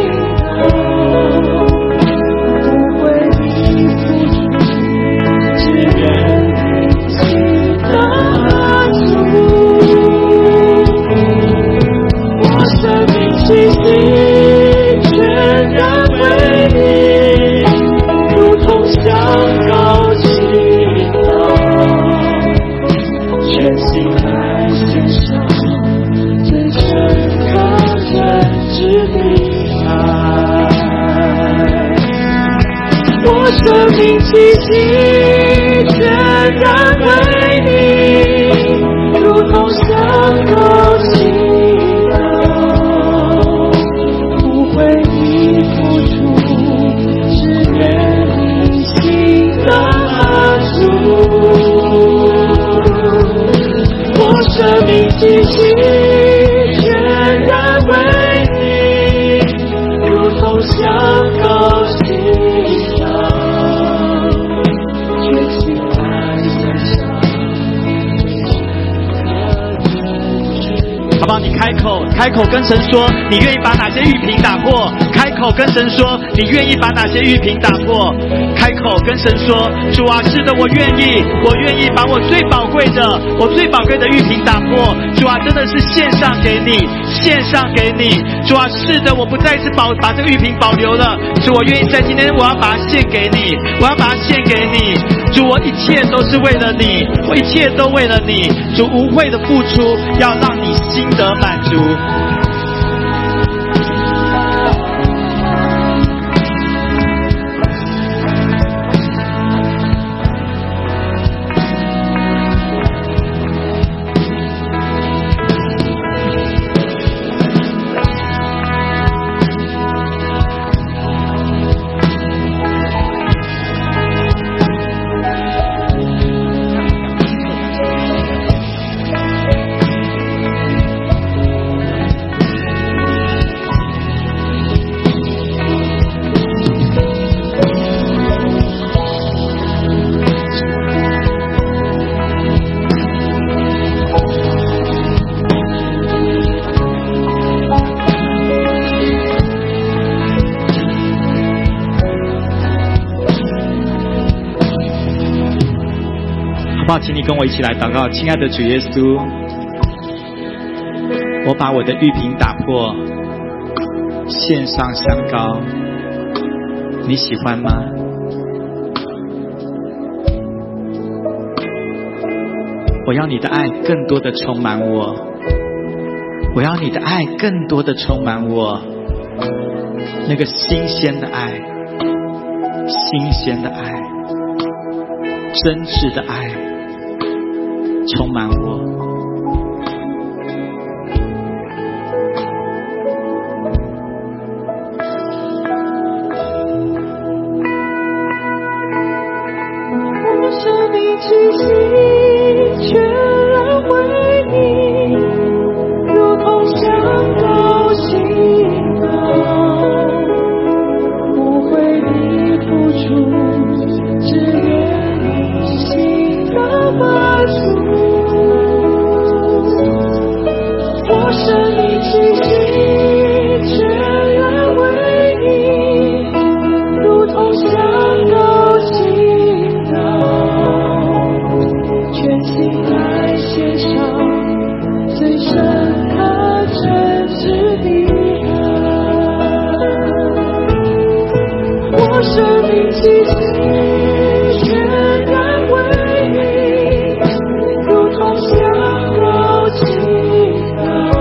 F: 倒，不会离付出，只愿你心的满足。我生命气息全然为你，如同香膏倾倒，全心来献上最深刻真挚的爱。我生命气息全然为你，如同香膏倾倒，不会离付出，只愿你心的满足。我生命气息全然为你，如同香膏倾倒，全心来献上最深刻真挚。
A: 好不好？你开口，开开口跟神说，你愿意把哪些玉瓶打破？开口跟神说，你愿意把哪些玉瓶打破？开口跟神说，主啊，是的，我愿意，我愿意把我最宝贵的，我最宝贵的玉瓶打破。主啊，真的是献上给你，献上给你。主啊，是的，我不再是保把这个玉瓶保留了。主，我愿意在今天，我要把它献给你，我要把它献给你。主，我一切都是为了你，我一切都为了你。主，无悔的付出，要让你心得满足。请你跟我一起来祷告。亲爱的主耶稣，我把我的玉瓶打破，献上香膏，你喜欢吗？我要你的爱更多的充满我，我要你的爱更多的充满我，那个新鲜的爱，新鲜的爱，真挚的爱充满我。
F: 我生命气息全然为你，如同香膏馨膏，不为你付出，只愿你心的满足。我生命气息全然为你，如同香膏馨膏，全心来献上最深刻真挚的爱。我生命气息全然为你，如同香膏馨膏，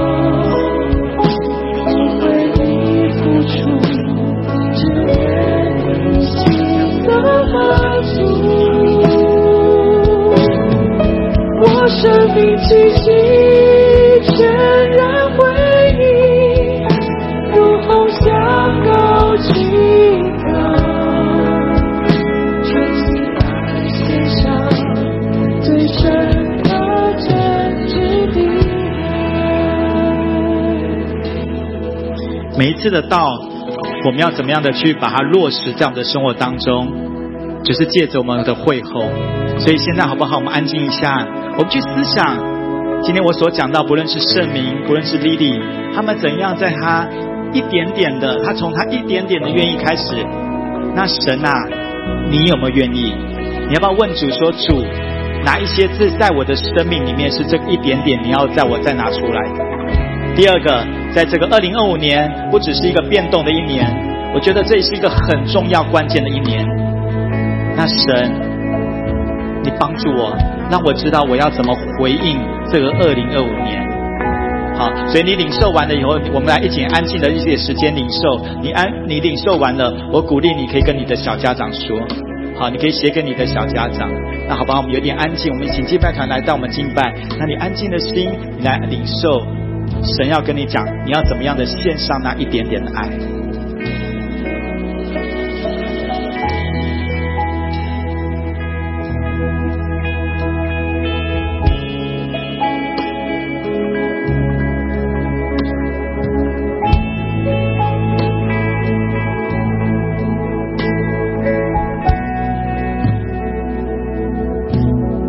F: 不为你付出，只愿你心的满足。我生命气息全然为你，如同香膏馨膏，全心来献上最深刻真挚的爱。
A: 每一次的道，我们要怎么样的去把它落实在我们的生活当中，就是借着我们的会后。所以现在好不好，我们安静一下，我们去思想今天我所讲到，不论是圣明，不论是 Lily， 他们怎样在他一点点的，他从他一点点的愿意开始。那神啊，你有没有愿意？你要不要问主说，主，哪一些字在我的生命里面是这一点点，你要在我再拿出来的？第二个，在这个二零二五年，不只是一个变动的一年，我觉得这也是一个很重要关键的一年。那神，你帮助我，让我知道我要怎么回应这个二零二五年。好，所以你领受完了以后，我们来一起安静的一些时间领受。你安，你领受完了，我鼓励你可以跟你的小家长说。好，你可以写给你的小家长。那好吧，我们有点安静，我们请敬拜团来到我们敬拜。那你安静的心，你来领受神要跟你讲，你要怎么样的献上那一点点的爱。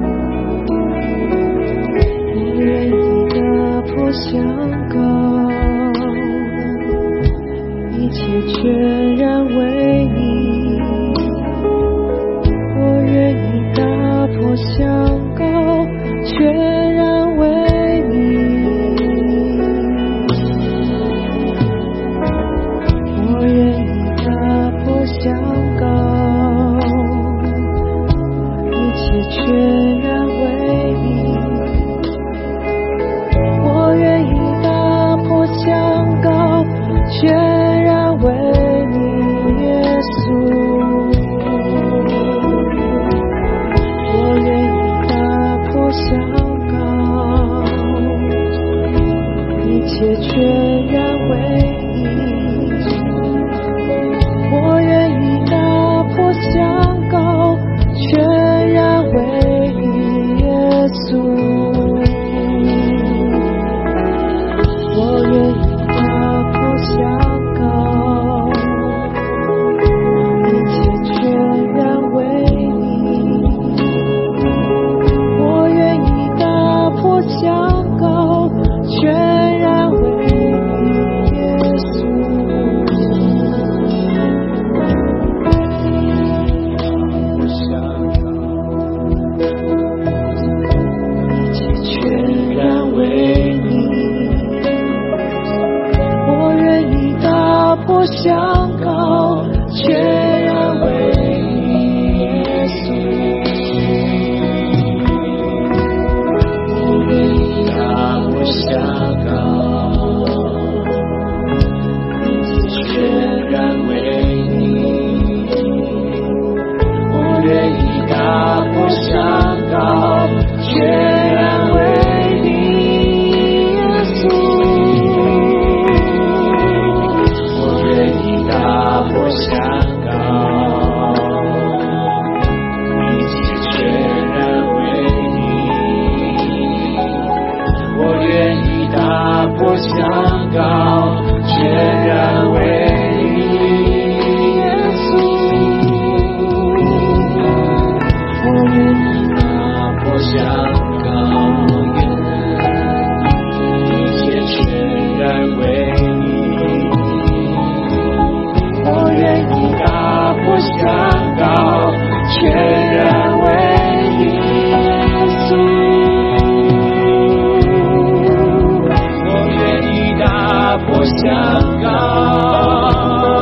F: 我愿意打破香膏， 告，全然为你耶稣。我愿意打破香膏，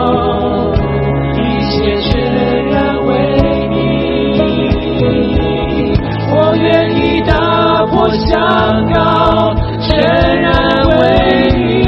F: 一切全然为你。我愿意打破香膏，全然为你。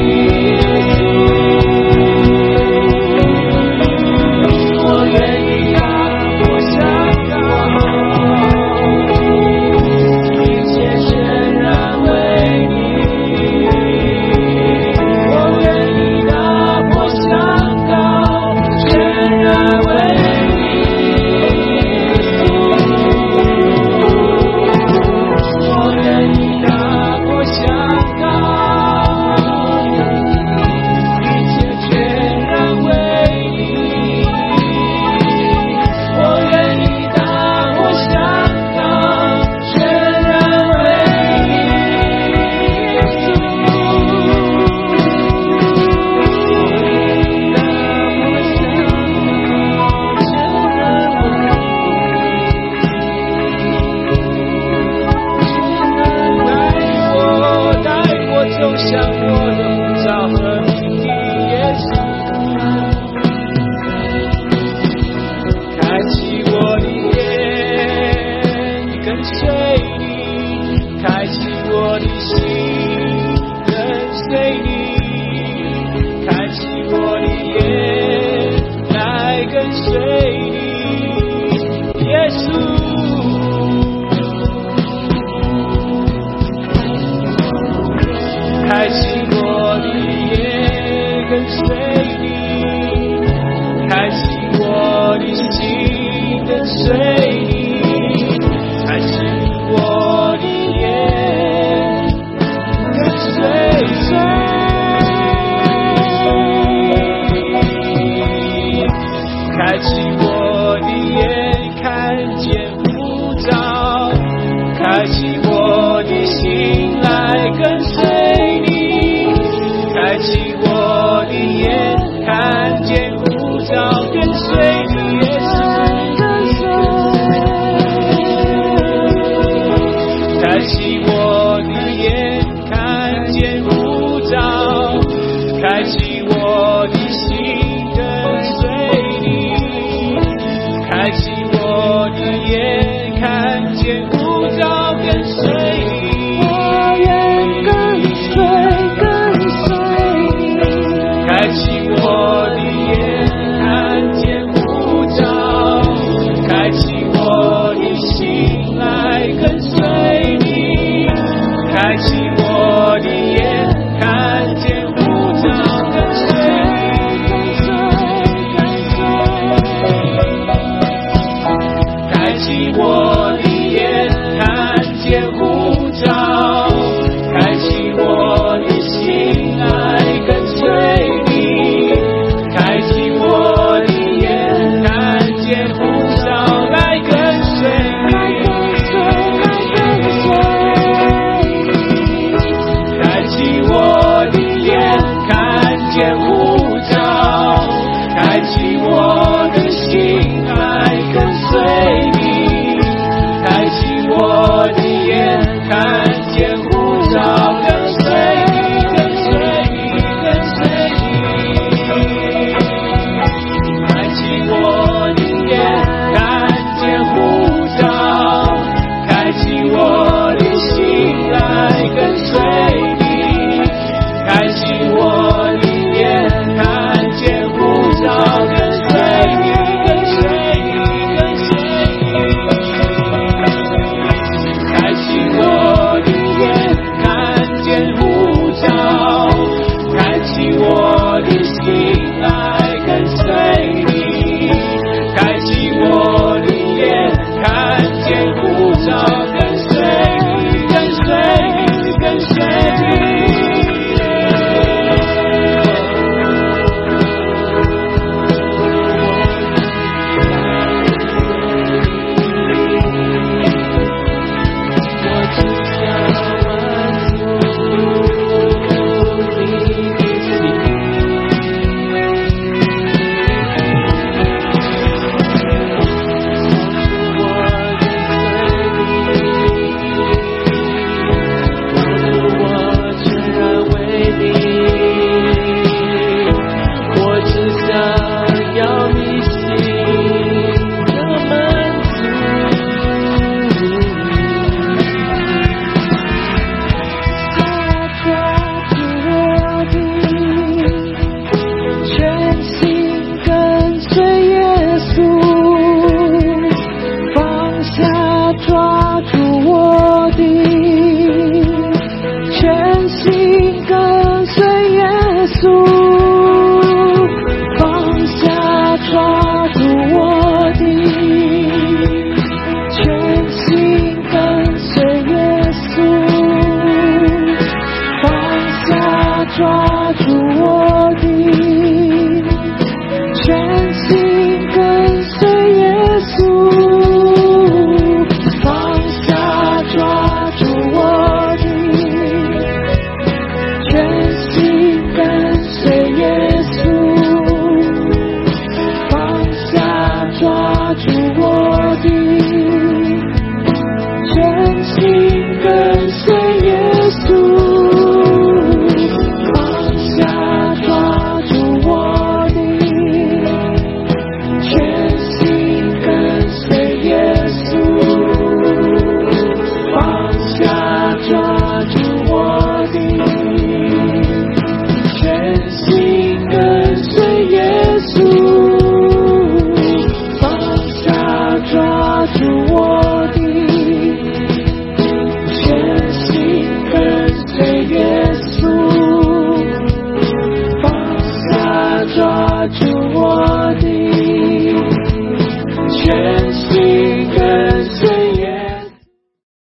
F: 住我。